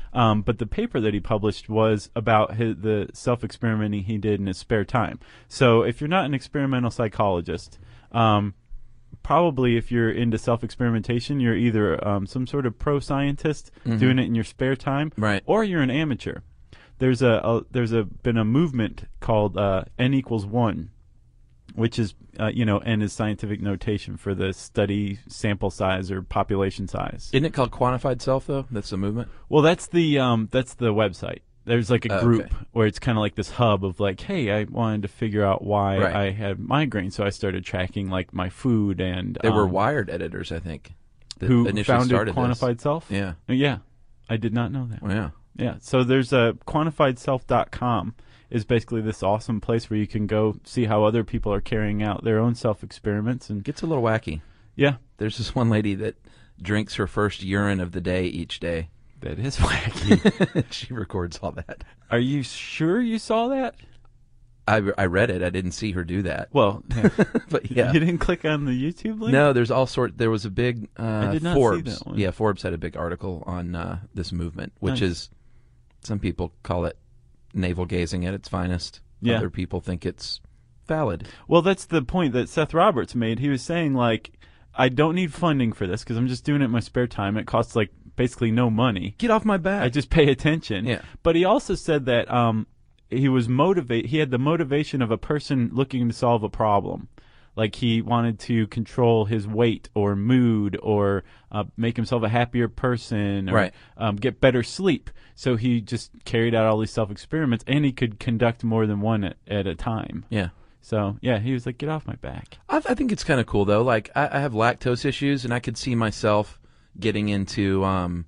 Um, but the paper that he published was about his, the self-experimenting he did in his spare time. So if you're not an experimental psychologist, um, probably if you're into self-experimentation, you're either um, some sort of pro-scientist Mhm. doing it in your spare time, Right. or you're an amateur. There's a, a there's a been a movement called uh, N equals one, which is uh, you know N is scientific notation for the study sample size or population size. Isn't it called quantified self though? That's the movement. Well, that's the um, that's the website. There's like a Oh, group okay. where it's kind of like this hub of like, hey, I wanted to figure out why Right. I had migraine, so I started tracking like my food and They were um, Wired editors, I think, that who initially founded started this. Quantified Self. Yeah. Uh, yeah, I did not know that. Yeah. Yeah, so there's a quantified self dot com is basically this awesome place where you can go see how other people are carrying out their own self-experiments. And Gets a little wacky. Yeah. There's this one lady that drinks her first urine of the day each day. That is wacky. She records all that. Are you sure you saw that? I, I read it. I didn't see her do that. Well, yeah. But yeah. You didn't click on the YouTube link? No, there's all sort. There was a big uh, I did not see Forbes. that one. Yeah, Forbes had a big article on uh, this movement, which Nice. is some people call it navel gazing at its finest. Yeah. Other people think it's valid. Well, that's the point that Seth Roberts made. He was saying, like, I don't need funding for this because I'm just doing it in my spare time. It costs, like, basically no money. Get off my back. I just pay attention. Yeah. But he also said that um, he was motivate. He had the motivation of a person looking to solve a problem. Like he wanted to control his weight or mood or uh, make himself a happier person or Right. um, get better sleep. So he just carried out all these self-experiments, and he could conduct more than one at, at a time. Yeah. So, yeah, he was like, get off my back. I, I think it's kind of cool, though. Like, I, I have lactose issues, and I could see myself getting into um,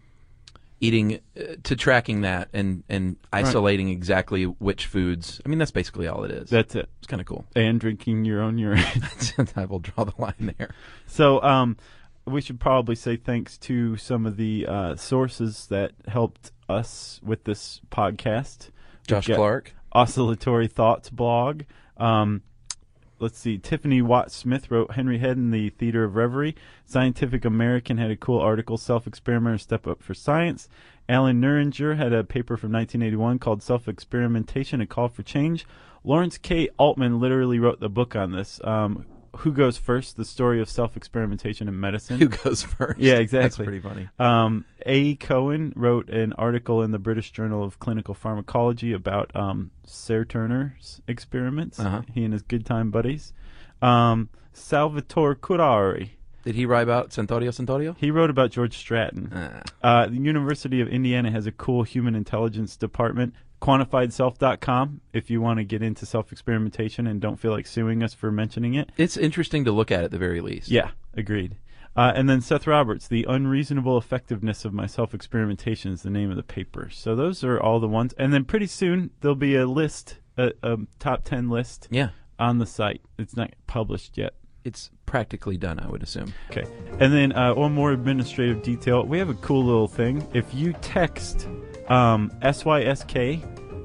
eating, uh, to tracking that and, and isolating exactly which foods. I mean, that's basically all it is. That's it. It's kind of cool. And drinking your own urine. I will draw the line there. So, um, we should probably say thanks to some of the uh, sources that helped us with this podcast. Josh We've got Clark. Oscillatory Thoughts blog. Um, let's see. Tiffany Watt Smith wrote Henry Head in the Theater of Reverie. Scientific American had a cool article, Self-Experimenter Step Up for Science. Alan Nuringer had a paper from nineteen eighty-one called Self-Experimentation, A Call for Change. Lawrence K. Altman literally wrote the book on this. Um, Who Goes First? The Story of Self-Experimentation in Medicine. Who Goes First? Yeah, exactly. That's pretty funny. Um, A. Cohen wrote an article in the British Journal of Clinical Pharmacology about um, Sayre Turner's experiments. Uh-huh. He and his good time buddies. Um, Salvatore Curari. Did he write about Centaurio Centaurio? He wrote about George Stratton. Ah. Uh, the University of Indiana has a cool human intelligence department. Quantified self dot com if you want to get into self-experimentation and don't feel like suing us for mentioning it. It's interesting to look at at the very least. Yeah, agreed. Uh, and then Seth Roberts, The Unreasonable Effectiveness of My Self-Experimentation is the name of the paper. So those are all the ones. And then pretty soon there'll be a list, a, a top ten list Yeah. on the site. It's not published yet. It's practically done, I would assume. Okay. And then uh, one more administrative detail. We have a cool little thing. If you text um, S Y S K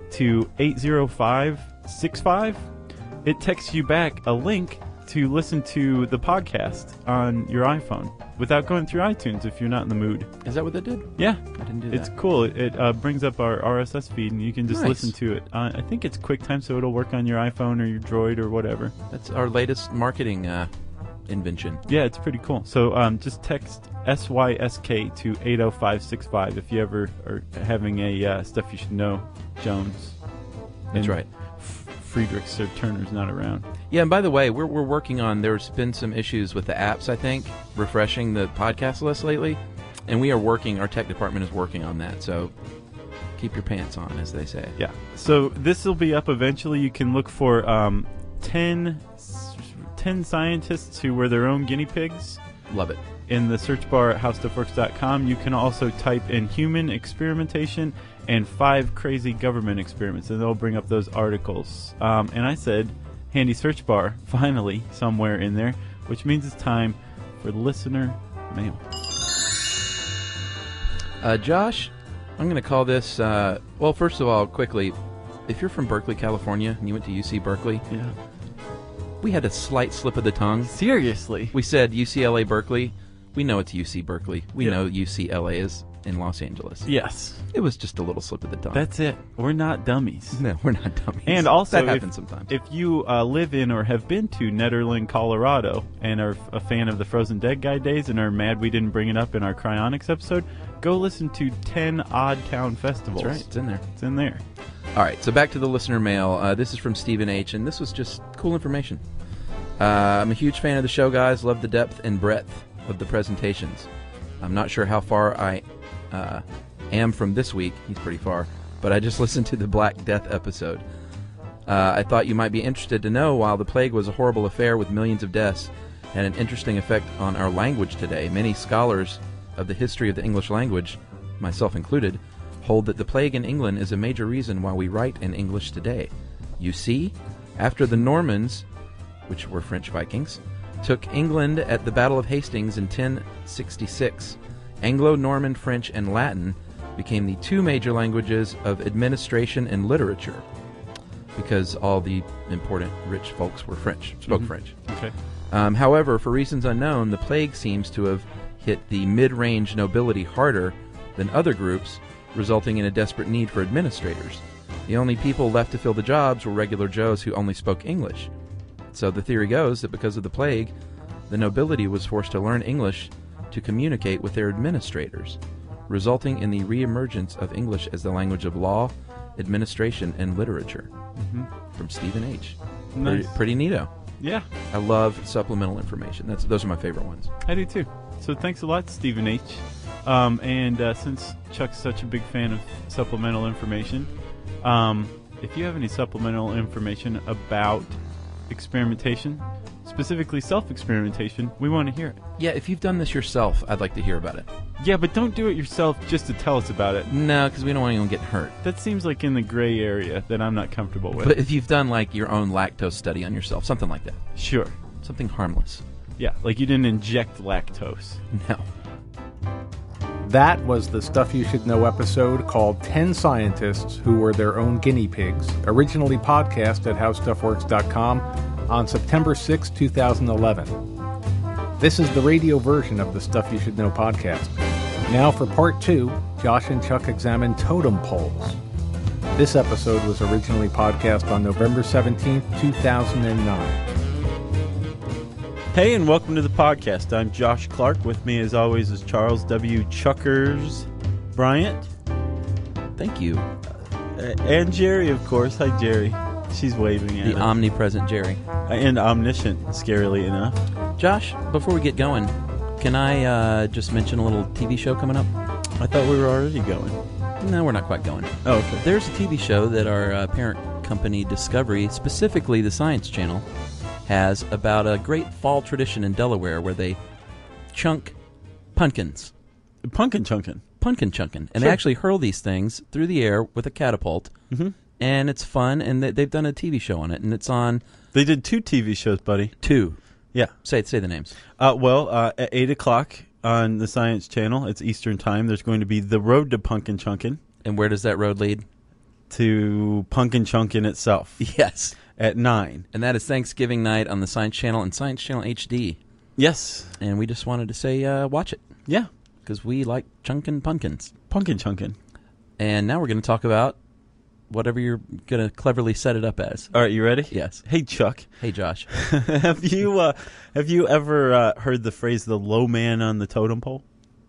to eight zero five six five, it texts you back a link to listen to the podcast on your iPhone without going through iTunes if you're not in the mood. Is that what that did? Yeah. I didn't do It's that. cool. It, it uh, brings up our R S S feed, and you can just Nice. listen to it. Uh, I think it's QuickTime, so it'll work on your iPhone or your Droid or whatever. That's our latest marketing uh, invention. Yeah, it's pretty cool. So um, just text S Y S K to eight zero five six five if you ever are having a uh, Stuff You Should Know Jones. That's And right. F- Friedrich Sir Turner's not around. Yeah, and by the way, we're we're working on. There's been some issues with the apps, I think, refreshing the podcast list lately, and we are working. Our tech department is working on that. So keep your pants on, as they say. Yeah. So this will be up eventually. You can look for um, ten, ten scientists who were their own guinea pigs. Love it. In the search bar at how stuff works dot com, you can also type in human experimentation and five crazy government experiments, and they'll bring up those articles. Um, and I said, handy search bar, finally, somewhere in there, which means it's time for listener mail. Uh, Josh, I'm going to call this. Uh, well, first of all, quickly, if you're from Berkeley, California, and you went to U C Berkeley, Yeah. we had a slight slip of the tongue. Seriously? We said U C L A Berkeley. We know it's U C Berkeley. We Yeah. know U C L A is in Los Angeles. Yes. It was just a little slip of the tongue. That's it. We're not dummies. No, we're not dummies. And also, that if, happens sometimes. If you uh, live in or have been to Nederland, Colorado, and are a fan of the Frozen Dead Guy days and are mad we didn't bring it up in our Cryonics episode, go listen to ten Odd Town Festivals. That's right. It's in there. It's in there. All right, so back to the listener mail. Uh, this is from Stephen H., and this was just cool information. Uh, I'm a huge fan of the show, guys. Love the depth and breadth of the presentations. I'm not sure how far I uh, am from this week. He's pretty far. But I just listened to the Black Death episode. Uh, I thought you might be interested to know, while the plague was a horrible affair with millions of deaths and an interesting effect on our language today, many scholars of the history of the English language, myself included, hold that the plague in England is a major reason why we write in English today. You see, after the Normans, which were French Vikings, took England at the Battle of Hastings in ten sixty-six, Anglo-Norman French and Latin became the two major languages of administration and literature, because all the important rich folks were French, spoke Mhm. French. Okay. Um, however, for reasons unknown, the plague seems to have hit the mid-range nobility harder than other groups, resulting in a desperate need for administrators. The only people left to fill the jobs were regular Joes who only spoke English. So the theory goes that because of the plague, the nobility was forced to learn English to communicate with their administrators, resulting in the reemergence of English as the language of law, administration, and literature. Mhm. From Stephen H. Nice. Pretty, pretty neato. Yeah. I love supplemental information. That's Those are my favorite ones. I do too. So thanks a lot, Stephen H. Um, and uh, since Chuck's such a big fan of supplemental information, um, if you have any supplemental information about experimentation, specifically self-experimentation, we want to hear it. Yeah, if you've done this yourself, I'd like to hear about it. Yeah, but don't do it yourself just to tell us about it. No, because we don't want anyone getting hurt. That seems like in the gray area that I'm not comfortable with. But if you've done like your own lactose study on yourself, something like that. Sure. Something harmless. Yeah, like you didn't inject lactose. No. That was the Stuff You Should Know episode called ten Scientists Who Were Their Own Guinea Pigs, originally podcast at how stuff works dot com on September sixth, twenty eleven. This is the radio version of the Stuff You Should Know podcast. Now for part two, Josh and Chuck examine totem poles. This episode was originally podcast on November seventeenth, two thousand nine. Hey, and welcome to the podcast. I'm Josh Clark. With me, as always, is Charles W. Chuckers Bryant. Thank you. Uh, and Jerry, of course. Hi, Jerry. She's waving at The us. omnipresent Jerry. And omniscient, scarily enough. Josh, before we get going, can I uh, just mention a little T V show coming up? I thought we were already going. No, we're not quite going. Oh, okay. There's a T V show that our uh, parent company, Discovery, specifically the Science Channel, has about a great fall tradition in Delaware where they chunk pumpkins. Pumpkin chunkin'. Pumpkin chunkin'. And Sure. they actually hurl these things through the air with a catapult. Mm-hmm. And it's fun, and they, they've done a T V show on it, and it's on... They did two T V shows, buddy. Two. Yeah. Say say the names. Uh, well, uh, at eight o'clock on the Science Channel, it's Eastern Time, there's going to be The Road to Pumpkin Chunkin'. And where does that road lead? To Pumpkin Chunkin' itself. Yes. At nine. And that is Thanksgiving night on the Science Channel and Science Channel H D. Yes. And we just wanted to say, uh, watch it. Yeah. Because we like chunkin' pumpkins. Pumpkin chunkin'. And now we're going to talk about whatever you're going to cleverly set it up as. All right, you ready? Yes. Hey, Chuck. Hey, Josh. have you uh, have you ever uh, heard the phrase "the low man on the totem pole"?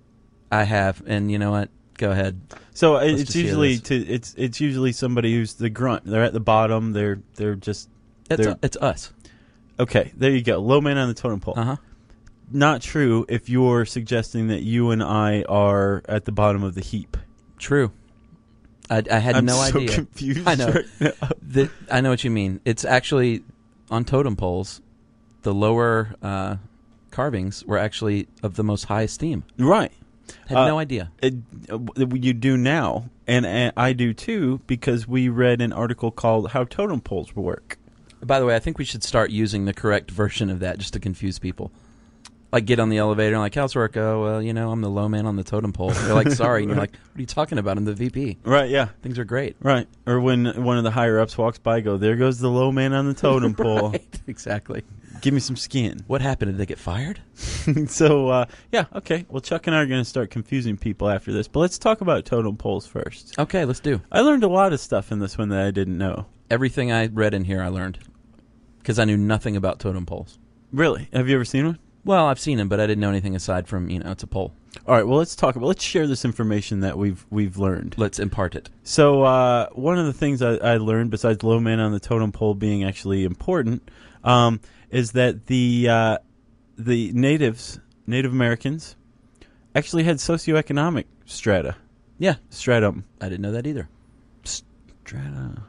I have, and you know what? Go ahead. So Let's it's just hear usually this. to it's it's usually somebody who's the grunt. They're at the bottom. They're they're just. It's, they're, uh, it's us. Okay, there you go. Low man on the totem pole. Uh huh. Not true if you're suggesting that you and I are at the bottom of the heap. True. I, I had I'm no so idea. confused I know. right now. The, I know what you mean. It's actually on totem poles. The lower uh, carvings were actually of the most high esteem. Right. Had Uh, no idea. It, uh, you do now, and, and I do too, because we read an article called "How Totem Poles Work." By the way, I think we should start using the correct version of that just to confuse people. Like, get on the elevator and like, how's work? Oh, well, you know, I'm the low man on the totem pole. They're like, sorry. And you're like, what are you talking about? I'm the V P. Right, yeah. Things are great. Right. Or when one of the higher-ups walks by, go, there goes the low man on the totem pole. Right, exactly. Give me some skin. What happened? Did they get fired? so, uh, yeah, okay. Well, Chuck and I are going to start confusing people after this, but let's talk about totem poles first. Okay, let's do. I learned a lot of stuff in this one that I didn't know. Everything I read in here I learned because I knew nothing about totem poles. Really? Have you ever seen one? Well, I've seen them, but I didn't know anything aside from, you know, it's a pole. All right, well, let's talk about, let's share this information that we've we've learned. Let's impart it. So, uh, one of the things I, I learned, besides low man on the totem pole being actually important, um, is that the uh, the natives, Native Americans, actually had socioeconomic strata. Yeah. Stratum. I didn't know that either. Strata.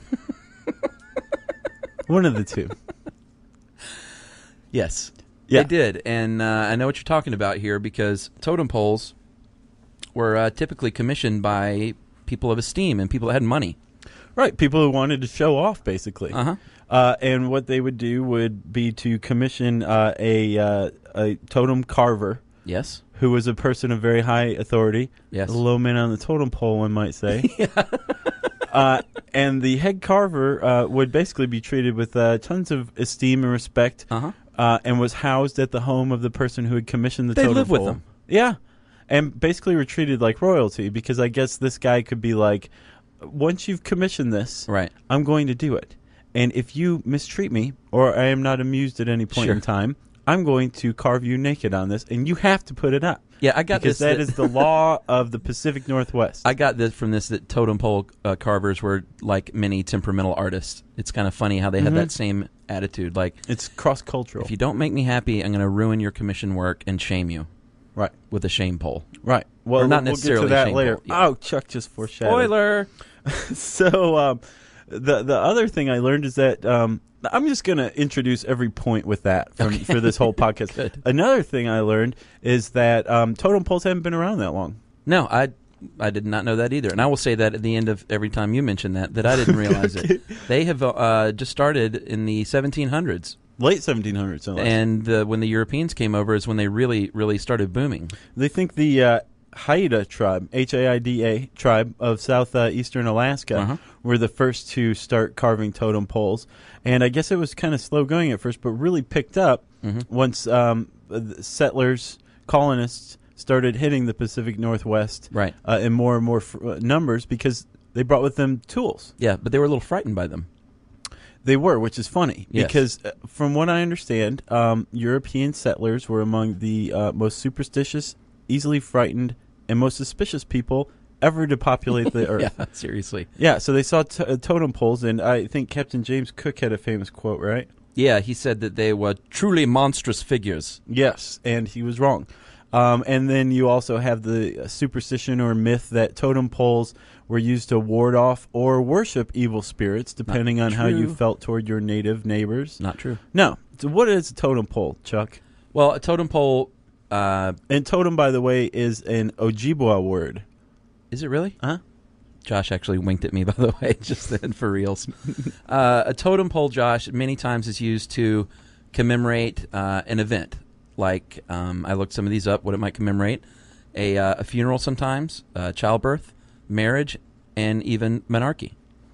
One of the two. Yes. Yeah. They did, and uh, I know what you're talking about here because totem poles were uh, typically commissioned by people of esteem and people that had money. Right, people who wanted to show off, basically. Uh-huh. Uh, and what they would do would be to commission uh, a uh, a totem carver. Yes. Who was a person of very high authority. Yes. A low man on the totem pole, one might say. yeah. uh, and the head carver uh, would basically be treated with uh, tons of esteem and respect. Uh-huh. Uh, and was housed at the home of the person who had commissioned the they totem live pole. with them. Yeah. And basically were treated like royalty because I guess this guy could be like, once you've commissioned this, right. I'm going to do it. And if you mistreat me or I am not amused at any point sure. in time, I'm going to carve you naked on this, and you have to put it up. Yeah, I got because this. Because that that is the law of the Pacific Northwest. I got this from this that totem pole uh, carvers were like many temperamental artists. It's kind of funny how they mm-hmm. had that same attitude. Like it's cross-cultural. If you don't make me happy, I'm going to ruin your commission work and shame you. Right. With a shame pole. Right. Well, or not we'll necessarily get to that shame later. pole. Yeah. Oh, Chuck just foreshadowed. Spoiler. so um, the the other thing I learned is that um, I'm just going to introduce every point with that from, okay. for this whole podcast. Good. Another thing I learned is that um, totem poles haven't been around that long. No, I I did not know that either. And I will say that at the end of every time you mention that, that I didn't realize okay. it. They have uh, just started in the seventeen hundreds. Late seventeen hundreds. Unless. And uh, when the Europeans came over is when they really, really started booming. They think the uh, Haida tribe, H A I D A tribe of southeastern Alaska, uh-huh. were the first to start carving totem poles. And I guess it was kind of slow going at first, but really picked up mm-hmm. once um, settlers, colonists started hitting the Pacific Northwest right. uh, in more and more fr- uh, numbers because they brought with them tools. Yeah, but they were a little frightened by them. They were, which is funny, yes. because uh, from what I understand, um, European settlers were among the uh, most superstitious, easily frightened, and most suspicious people ever to populate the earth. Yeah, seriously. Yeah, so they saw t- uh, totem poles, and I think Captain James Cook had a famous quote, right? Yeah, he said that they were truly monstrous figures. Yes, and he was wrong. Um, and then you also have the uh, superstition or myth that totem poles were used to ward off or worship evil spirits, depending Not on true. how you felt toward your native neighbors. Not true. No. So what is a totem pole, Chuck? Well, a totem pole... Uh, and totem, by the way, is an Ojibwa word. Is it really? Huh? Josh actually winked at me, by the way, just then for reals. uh, a totem pole, Josh, many times is used to commemorate uh, an event. Like, um, I looked some of these up, what it might commemorate. A, uh, a funeral sometimes, uh, childbirth, marriage, and even monarchy.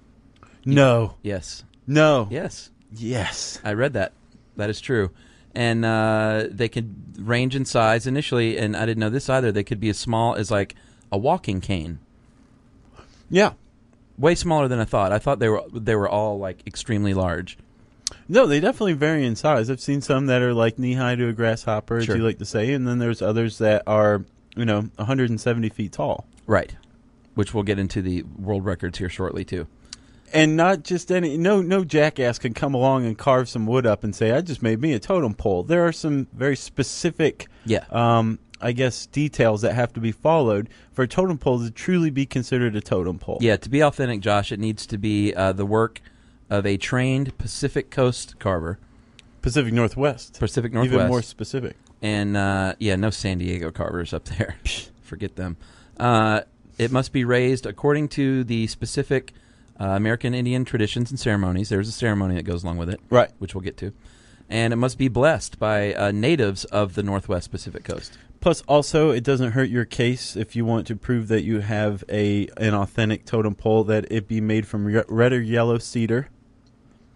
No. Yes. No. Yes. Yes. I read that. That is true. And uh, they could range in size initially, and I didn't know this either. They could be as small as, like, a walking cane. Yeah. Way smaller than I thought. I thought they were they were all, like, extremely large. No, they definitely vary in size. I've seen some that are like knee-high to a grasshopper, Sure. as you like to say, and then there's others that are, you know, one hundred seventy feet tall. Right. Which we'll get into the world records here shortly, too. And not just any, no no jackass can come along and carve some wood up and say, I just made me a totem pole. There are some very specific, yeah. um, I guess, details that have to be followed for a totem pole to truly be considered a totem pole. Yeah, to be authentic, Josh, it needs to be uh, the work of a trained Pacific Coast carver. Pacific Northwest. Pacific Northwest. Even more specific. And, uh, yeah, no San Diego carvers up there. Forget them. Uh, it must be raised according to the specific uh, American Indian traditions and ceremonies. There's a ceremony that goes along with it. Right. Which we'll get to. And it must be blessed by uh, natives of the Northwest Pacific Coast. Plus, also, it doesn't hurt your case if you want to prove that you have a an authentic totem pole that it be made from re- red or yellow cedar.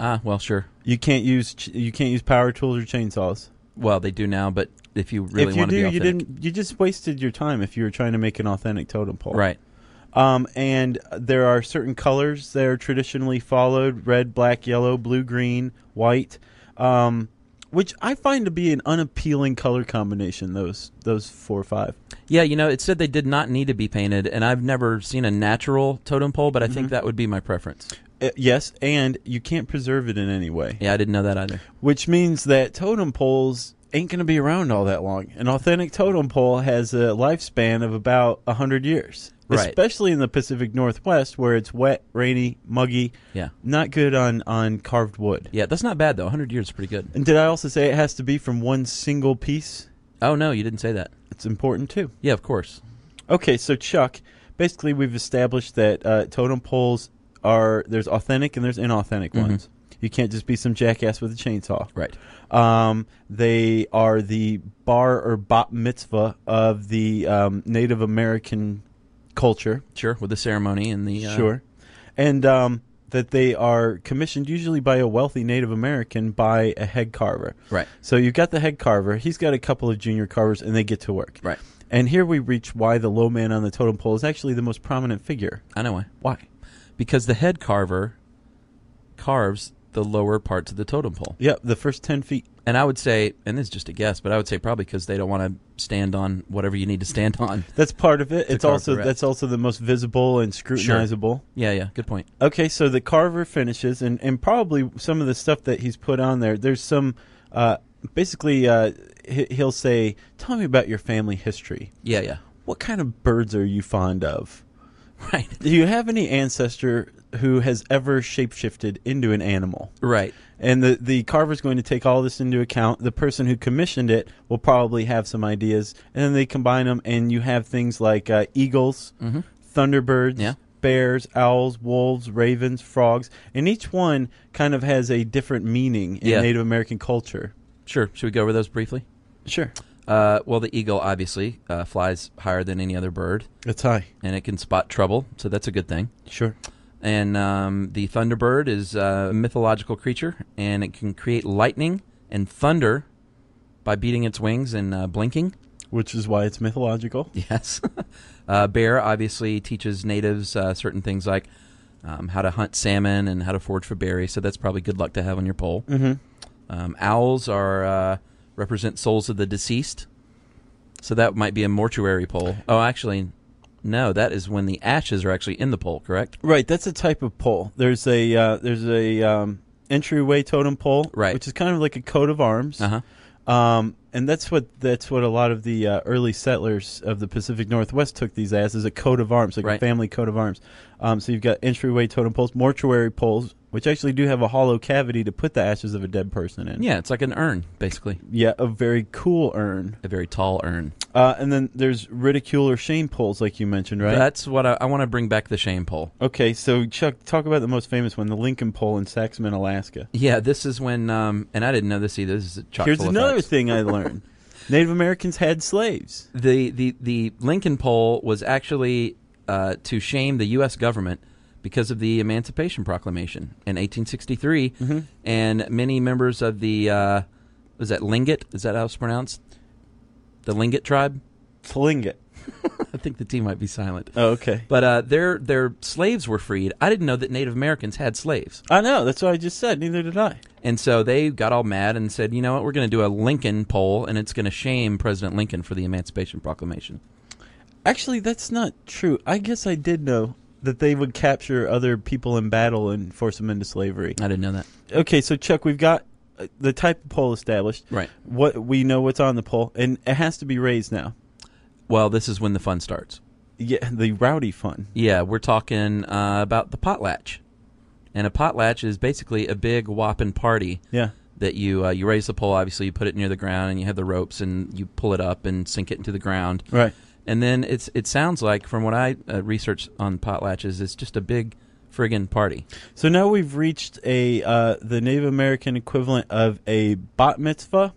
Ah, well, sure. You can't use ch- you can't use power tools or chainsaws. Well, they do now, but if you really if you want to do, be authentic. you didn't. You just wasted your time if you were trying to make an authentic totem pole. Right. Um, and there are certain colors that are traditionally followed: red, black, yellow, blue, green, white. Um, which I find to be an unappealing color combination. Those those four or five. Yeah, you know, it said they did not need to be painted, and I've never seen a natural totem pole, but I Mm-hmm. think that would be my preference. Uh, yes, and you can't preserve it in any way. Yeah, I didn't know that either. Which means that totem poles ain't going to be around all that long. An authentic totem pole has a lifespan of about one hundred years. Right. Especially in the Pacific Northwest where it's wet, rainy, muggy. Yeah. Not good on, on carved wood. Yeah, that's not bad, though. one hundred years is pretty good. And did I also say it has to be from one single piece? Oh, no, you didn't say that. It's important, too. Yeah, of course. Okay, so Chuck, basically we've established that uh, totem poles are, there's authentic and there's inauthentic Mhm. ones. You can't just be some jackass with a chainsaw. Right. Um, they are the bar or bat mitzvah of the um, Native American culture. Sure, with the ceremony and the... Uh, Sure. And um, that they are commissioned usually by a wealthy Native American by a head carver. Right. So you've got the head carver. He's got a couple of junior carvers, and they get to work. Right. And here we reach why the low man on the totem pole is actually the most prominent figure. I know why. Why? Because the head carver carves the lower parts of the totem pole. Yep, the first ten feet. And I would say, and this is just a guess, but I would say probably because they don't want to stand on whatever you need to stand on. That's part of it. to It's carve also the rest. that's also the most visible and scrutinizable. Yeah, yeah, good point. Okay, so the carver finishes, and, and probably some of the stuff that he's put on there, there's some, uh, basically, uh, he- he'll say, tell me about your family history. Yeah, yeah. What kind of birds are you fond of? Right. Do you have any ancestor who has ever shapeshifted into an animal? Right. And the, the carver's going to take all this into account. The person who commissioned it will probably have some ideas, and then they combine them, and you have things like uh, eagles, Mhm. thunderbirds, Yeah. bears, owls, wolves, ravens, frogs, and each one kind of has a different meaning in Yeah. Native American culture. Sure. Should we go over those briefly? Sure. Uh, well, the eagle obviously uh, flies higher than any other bird. It's high. And it can spot trouble, so that's a good thing. Sure. And um, the thunderbird is uh, a mythological creature, and it can create lightning and thunder by beating its wings and uh, blinking. Which is why it's mythological. Yes. uh, bear obviously teaches natives uh, certain things like um, how to hunt salmon and how to forage for berries, so that's probably good luck to have on your pole. Mhm. Um, owls are uh, represent souls of the deceased, so that might be a mortuary pole. Oh, actually, no, that is when the ashes are actually in the pole, correct? Right, that's a type of pole. There's a uh, there's a um, entryway totem pole, Right. which is kind of like a coat of arms. Uh-huh. Um, and that's what that's what a lot of the uh, early settlers of the Pacific Northwest took these as, is a coat of arms, like Right. a family coat of arms. Um, so you've got entryway totem poles, mortuary poles, which actually do have a hollow cavity to put the ashes of a dead person in. Yeah, it's like an urn, basically. Yeah, a very cool urn. A very tall urn. Uh, and then there's ridicule or shame poles, like you mentioned, right? That's what I, I want to bring back, the shame pole. Okay, so Chuck, talk about the most famous one, the Lincoln pole in Saxman, Alaska. Yeah, this is when, um, and I didn't know this either. This is a chock Here's full of another facts. thing I learned. Native Americans had slaves. The, the, the Lincoln pole was actually uh, to shame the U S government because of the Emancipation Proclamation in eighteen sixty-three, Mm-hmm. and many members of the, uh, was that Tlingit? Is that how it's pronounced? The Tlingit tribe? Tlingit. I think the T might be silent. Oh, okay. But uh, their their slaves were freed. I didn't know that Native Americans had slaves. I know. That's what I just said. Neither did I. And so they got all mad and said, you know what, we're going to do a Lincoln poll, and it's going to shame President Lincoln for the Emancipation Proclamation. Actually, that's not true. I guess I did know that they would capture other people in battle and force them into slavery. I didn't know that. Okay, so Chuck, we've got uh, the type of pole established. Right. What we know what's on the pole, and it has to be raised now. Well, this is when the fun starts. Yeah, the rowdy fun. Yeah, we're talking uh, about the potlatch. And a potlatch is basically a big whopping party. Yeah. That you uh, you raise the pole, obviously you put it near the ground, and you have the ropes, and you pull it up and sink it into the ground. Right. And then it's it sounds like, from what I uh, researched on potlatches, it's just a big friggin' party. So now we've reached a uh, the Native American equivalent of a bat mitzvah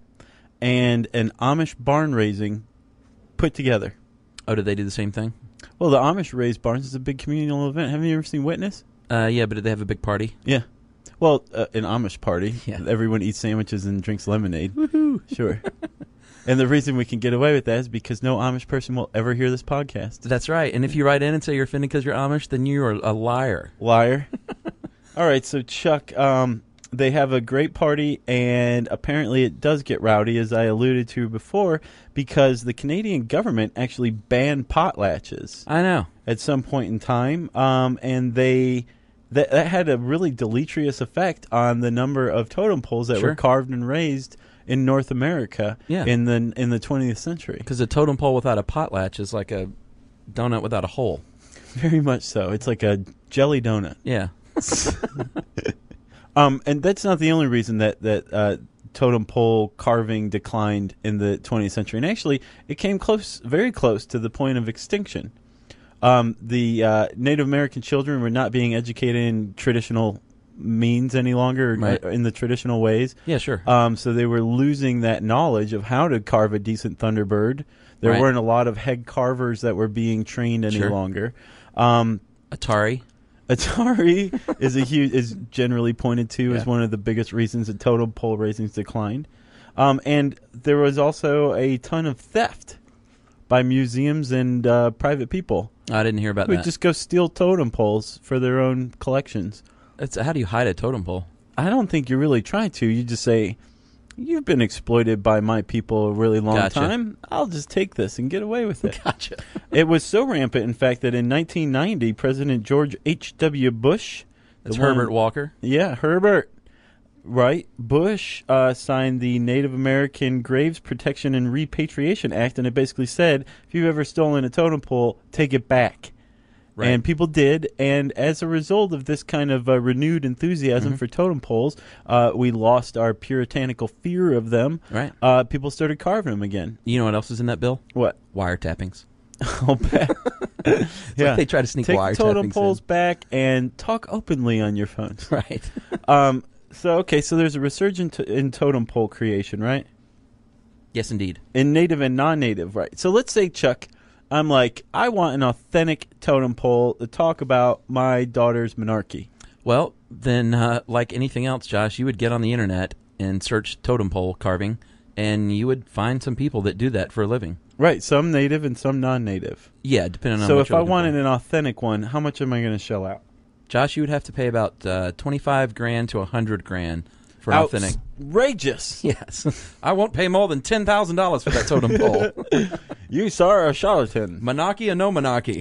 and an Amish barn raising put together. Oh, did they do the same thing? Well, the Amish raise barns is a big communal event. Haven't you ever seen Witness? Uh, yeah, but did they have a big party? Yeah. Well, uh, an Amish party. Yeah. Everyone eats sandwiches and drinks lemonade. Woohoo. Sure. And the reason we can get away with that is because no Amish person will ever hear this podcast. That's right. And if you write in and say you're offended because you're Amish, then you are a liar. Liar. All right, so Chuck, um, they have a great party, and apparently it does get rowdy, as I alluded to before, because the Canadian government actually banned potlatches. I know. At some point in time, um, and they that, that had a really deleterious effect on the number of totem poles that Sure. were carved and raised in North America Yeah. in the in the twentieth century. Because a totem pole without a potlatch is like a donut without a hole. Very much so. It's like a jelly donut. Yeah. um, and that's not the only reason that that uh, totem pole carving declined in the twentieth century. And actually, it came close, very close to the point of extinction. Um, the uh, Native American children were not being educated in traditional means any longer, Right. uh, in the traditional ways. Yeah, sure. Um, so they were losing that knowledge of how to carve a decent thunderbird. There Right. weren't a lot of head carvers that were being trained any Sure. longer. Um, Atari. Atari is a huge is generally pointed to Yeah. as one of the biggest reasons that totem pole raisings declined. Um, and there was also a ton of theft by museums and uh, private people. I didn't hear about who that. just go steal totem poles for their own collections. It's, how do you hide a totem pole? I don't think you really try to. You just say, "You've been exploited by my people a really long Gotcha. time. I'll just take this and get away with it." Gotcha. It was so rampant, in fact, that in nineteen ninety, President George H W. Bush, That's the one- Herbert Walker. Yeah, Herbert. Right. Bush uh, signed the Native American Graves Protection and Repatriation Act, and it basically said, if you've ever stolen a totem pole, take it back. Right. And people did, and as a result of this kind of uh, renewed enthusiasm Mhm. for totem poles, uh, we lost our puritanical fear of them. Right. Uh, people started carving them again. You know what else is in that bill? What? Wiretappings. I'll bet. It's like they try to sneak Take wiretappings totem in. poles back and talk openly on your phones. Right. um. So okay. So there's a resurgence in totem pole creation, right? Yes, indeed. In native and non-native, right? So let's say, Chuck, I'm like, I want an authentic totem pole to talk about my daughter's monarchy. Well, then, uh, like anything else, Josh, you would get on the internet and search totem pole carving, and you would find some people that do that for a living. Right. Some native and some non-native. Yeah, depending on So what if you're I looking wanted for. an authentic one, how much am I going to shell out? Josh, you would have to pay about uh, twenty-five grand to a hundred grand for an authentic. Outrageous. Yes, I won't pay more than ten thousand dollars for that totem pole. You are a charlatan. Monarchy or no monarchy.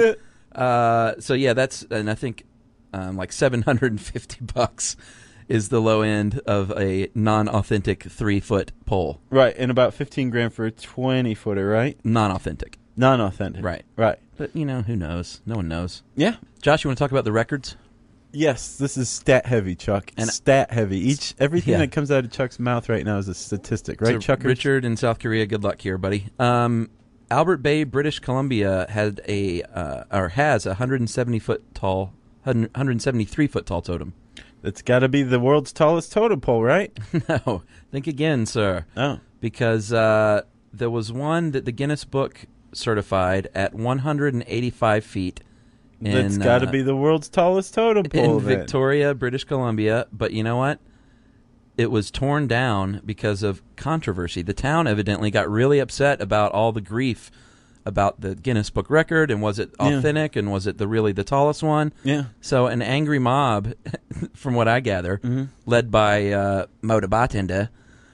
uh, so yeah, that's and I think um, like seven hundred and fifty bucks is the low end of a non-authentic three foot pole. Right, and about fifteen grand for a twenty footer, right? Non-authentic. Non-authentic. Right. Right. But you know, who knows? No one knows. Yeah. Josh, you want to talk about the records? Yes, this is stat heavy, Chuck. And- stat heavy. Each everything Yeah. that comes out of Chuck's mouth right now is a statistic, right, So Chuck? Richard in South Korea, good luck here, buddy. Um, Albert Bay, British Columbia, had a uh, or has a one hundred seventy foot tall, one hundred seventy-three foot tall totem. That's got to be the world's tallest totem pole, right? No, think again, sir. Oh, because uh, there was one that the Guinness Book certified at one hundred eighty-five feet. In, that's got to uh, be the world's tallest totem pole. in then. Victoria, British Columbia. But you know what? It was torn down because of controversy. The town evidently got really upset about all the grief about the Guinness Book record, and was it Yeah. authentic, and was it the really the tallest one? Yeah. So an angry mob, from what I gather, Mm-hmm. led by uh, Moda Bartender,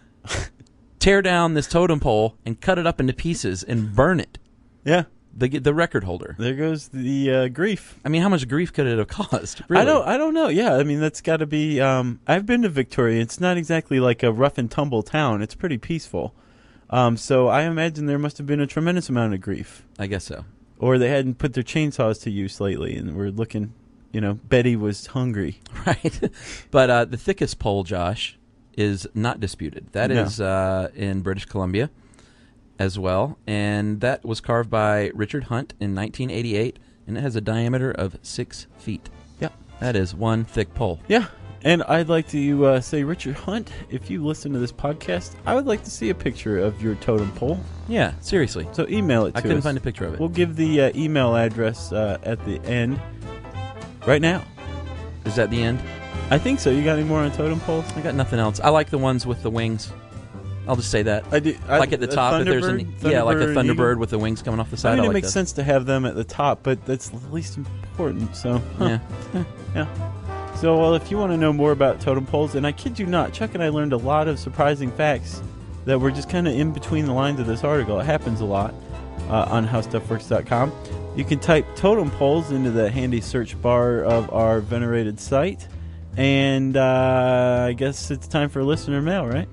tear down this totem pole and cut it up into pieces and burn it. Yeah. The the record holder. There goes the uh, grief. I mean, how much grief could it have caused? Really? I don't. I don't know. Yeah, I mean that's got to be. Um, I've been to Victoria. It's not exactly like a rough and tumble town. It's pretty peaceful. Um, so I imagine there must have been a tremendous amount of grief. I guess so. Or they hadn't put their chainsaws to use lately, and were looking. You know, Betty was hungry. Right. But uh, the thickest pole, Josh, is not disputed. That No. is uh, in British Columbia as well, and that was carved by Richard Hunt in nineteen eighty-eight, and it has a diameter of six feet. Yeah. That is one thick pole. Yeah. And I'd like to uh, say, Richard Hunt, if you listen to this podcast, I would like to see a picture of your totem pole. Yeah, seriously. So email it to I couldn't us. find a picture of it. We'll give the uh, email address uh, at the end right now. Is that the end? I think so. You got any more on totem poles? I got nothing else. I like the ones with the wings. I'll just say that. I do. I, like at the top, if there's an yeah, like a Thunderbird, Thunderbird Eagle. with the wings coming off the side. I mean, I it like makes those. sense to have them at the top, but that's the least important. So huh. Yeah. yeah. So, well, if you want to know more about totem poles, and I kid you not, Chuck and I learned a lot of surprising facts that were just kind of in between the lines of this article. It happens a lot uh, on how stuff works dot com. You can type totem poles into the handy search bar of our venerated site, and uh, I guess it's time for listener mail, right?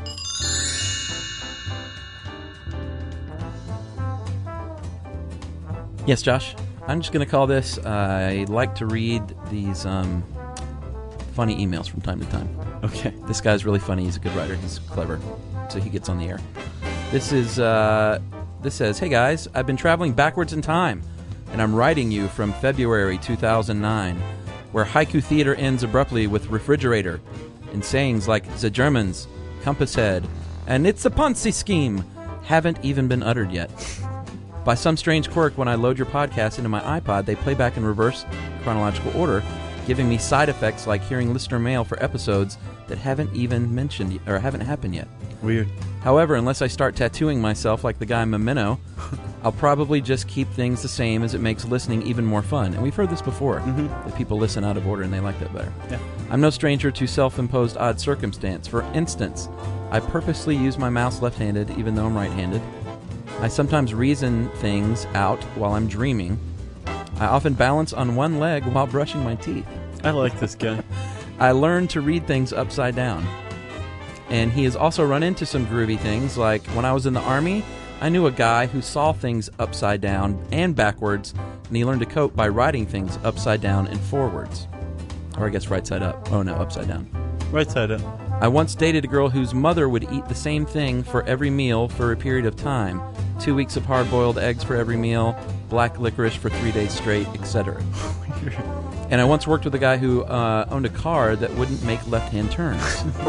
Yes, Josh. I'm just going to call this. Uh, I like to read these um, funny emails from time to time. Okay. This guy's really funny. He's a good writer. He's clever. So he gets on the air. This is. Uh, this says, "Hey guys, I've been traveling backwards in time, and I'm writing you from February two thousand nine, where haiku theater ends abruptly with refrigerator, and sayings like the Germans, compass head, and it's a Ponzi scheme haven't even been uttered yet. By some strange quirk, when I load your podcast into my iPod, they play back in reverse chronological order, giving me side effects like hearing listener mail for episodes that haven't even mentioned or haven't happened yet. Weird. However, unless I start tattooing myself like the guy Memento, I'll probably just keep things the same, as it makes listening even more fun. And we've heard this before, mm-hmm. that people listen out of order and they like that better. Yeah. I'm no stranger to self-imposed odd circumstance. For instance, I purposely use my mouse left-handed even though I'm right-handed. I sometimes reason things out while I'm dreaming. I often balance on one leg while brushing my teeth. I like this guy. I learned to read things upside down. And he has also run into some groovy things, like when I was in the Army, I knew a guy who saw things upside down and backwards, and he learned to cope by writing things upside down and forwards. Or I guess right side up. Oh no, upside down. Right side up. I once dated a girl whose mother would eat the same thing for every meal for a period of time. Two weeks of hard-boiled eggs for every meal, black licorice for three days straight, et cetera. And I once worked with a guy who uh, owned a car that wouldn't make left-hand turns.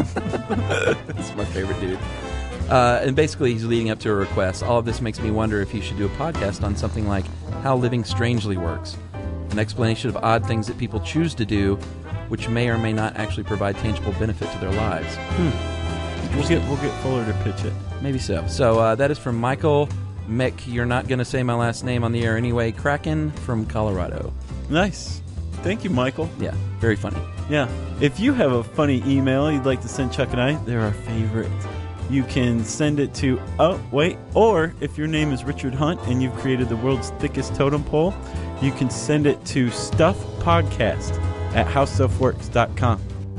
That's my favorite dude. Uh, and basically, he's leading up to a request. All of this makes me wonder if he should do a podcast on something like how living strangely works. An explanation of odd things that people choose to do, which may or may not actually provide tangible benefit to their lives. Hmm. We'll get, we'll get Fuller to pitch it. Maybe so. So uh, that is from Michael Mick. You're not going to say my last name on the air anyway. Kraken from Colorado. Nice. Thank you, Michael. Yeah, very funny. Yeah. If you have a funny email you'd like to send Chuck and I, they're our favorite. You can send it to, oh, wait, or if your name is Richard Hunt and you've created the world's thickest totem pole, you can send it to stuffpodcast at how stuff works dot com.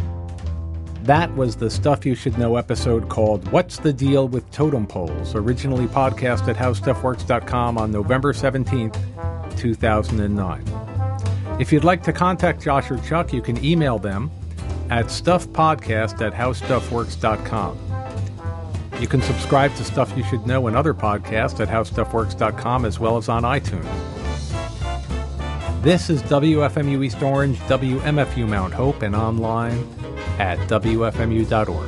That was the Stuff You Should Know episode called What's the Deal with Totem Poles, originally podcast at how stuff works dot com on November seventeenth, two thousand nine. If you'd like to contact Josh or Chuck, you can email them at stuffpodcast at how stuff works dot com. You can subscribe to Stuff You Should Know and other podcasts at how stuff works dot com as well as on iTunes. This is W F M U East Orange, W M F U Mount Hope, and online at W F M U dot org.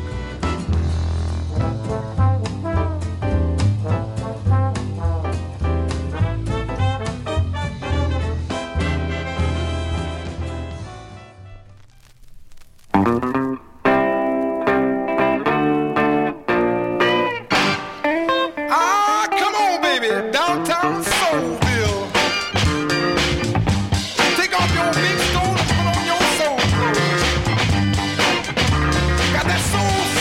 Ah, come on, baby, downtown Soulville. Take off your big stone and put on your soul clothes. Got that soul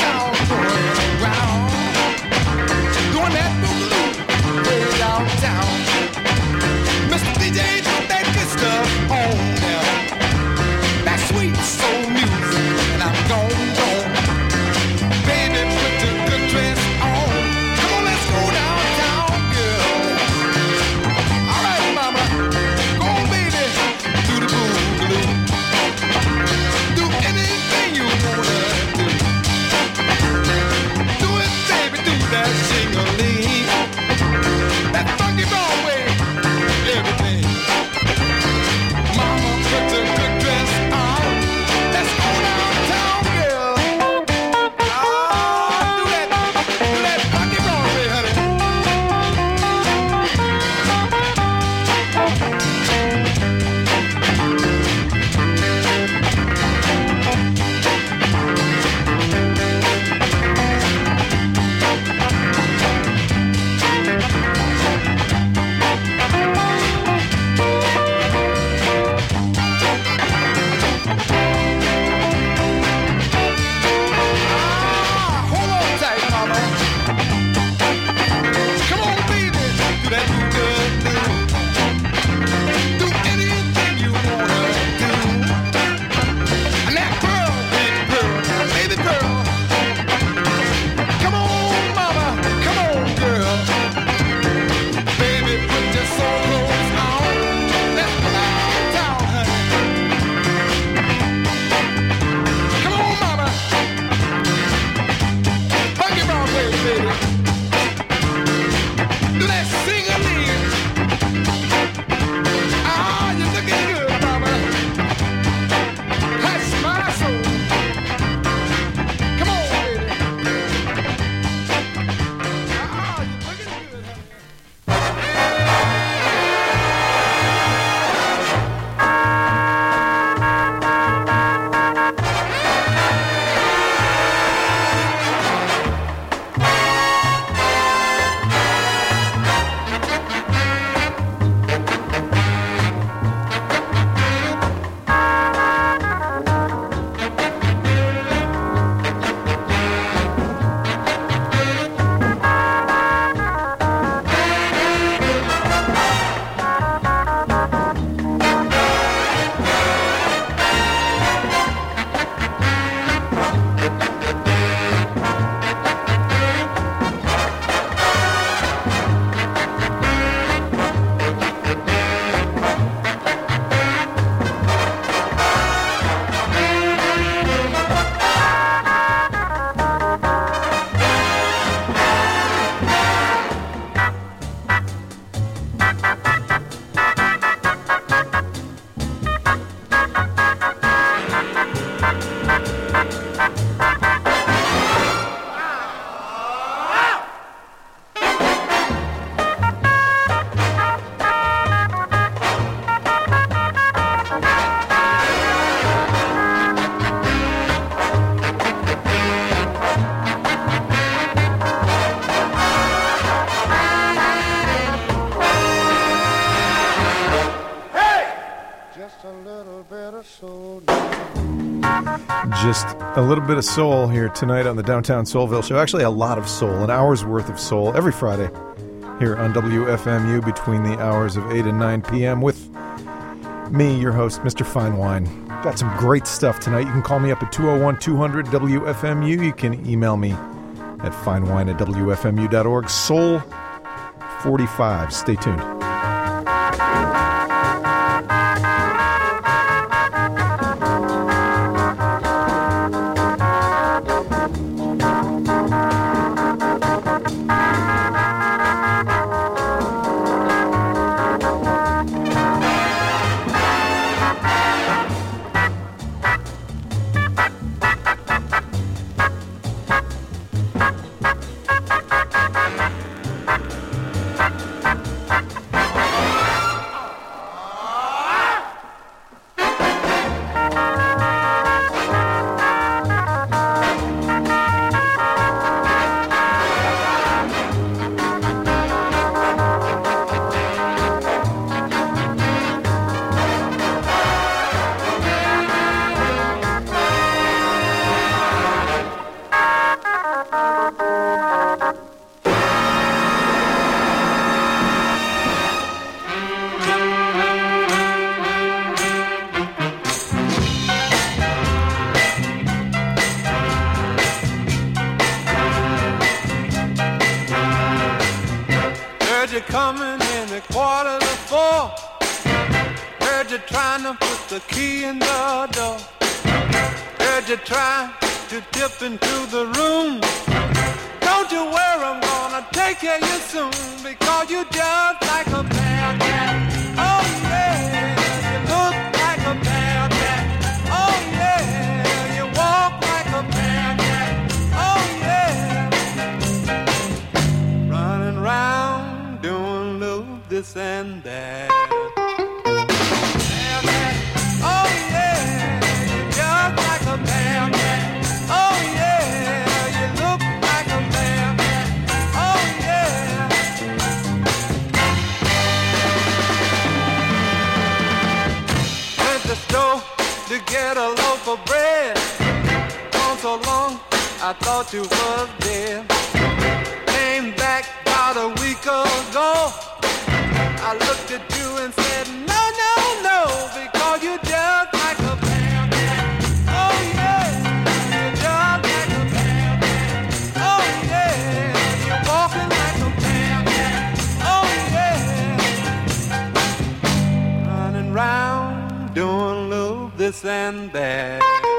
Just a little bit of soul. Just a little bit of soul here tonight on the Downtown Soulville Show. Actually, a lot of soul, an hour's worth of soul every Friday here on W F M U between the hours of eight and nine p.m. with me, your host, Mister Fine Wine. Got some great stuff tonight. You can call me up at two oh one, two hundred, W F M U. You can email me at finewine at W F M U dot org. Soul forty-five. Stay tuned. Round, doing a little this and that.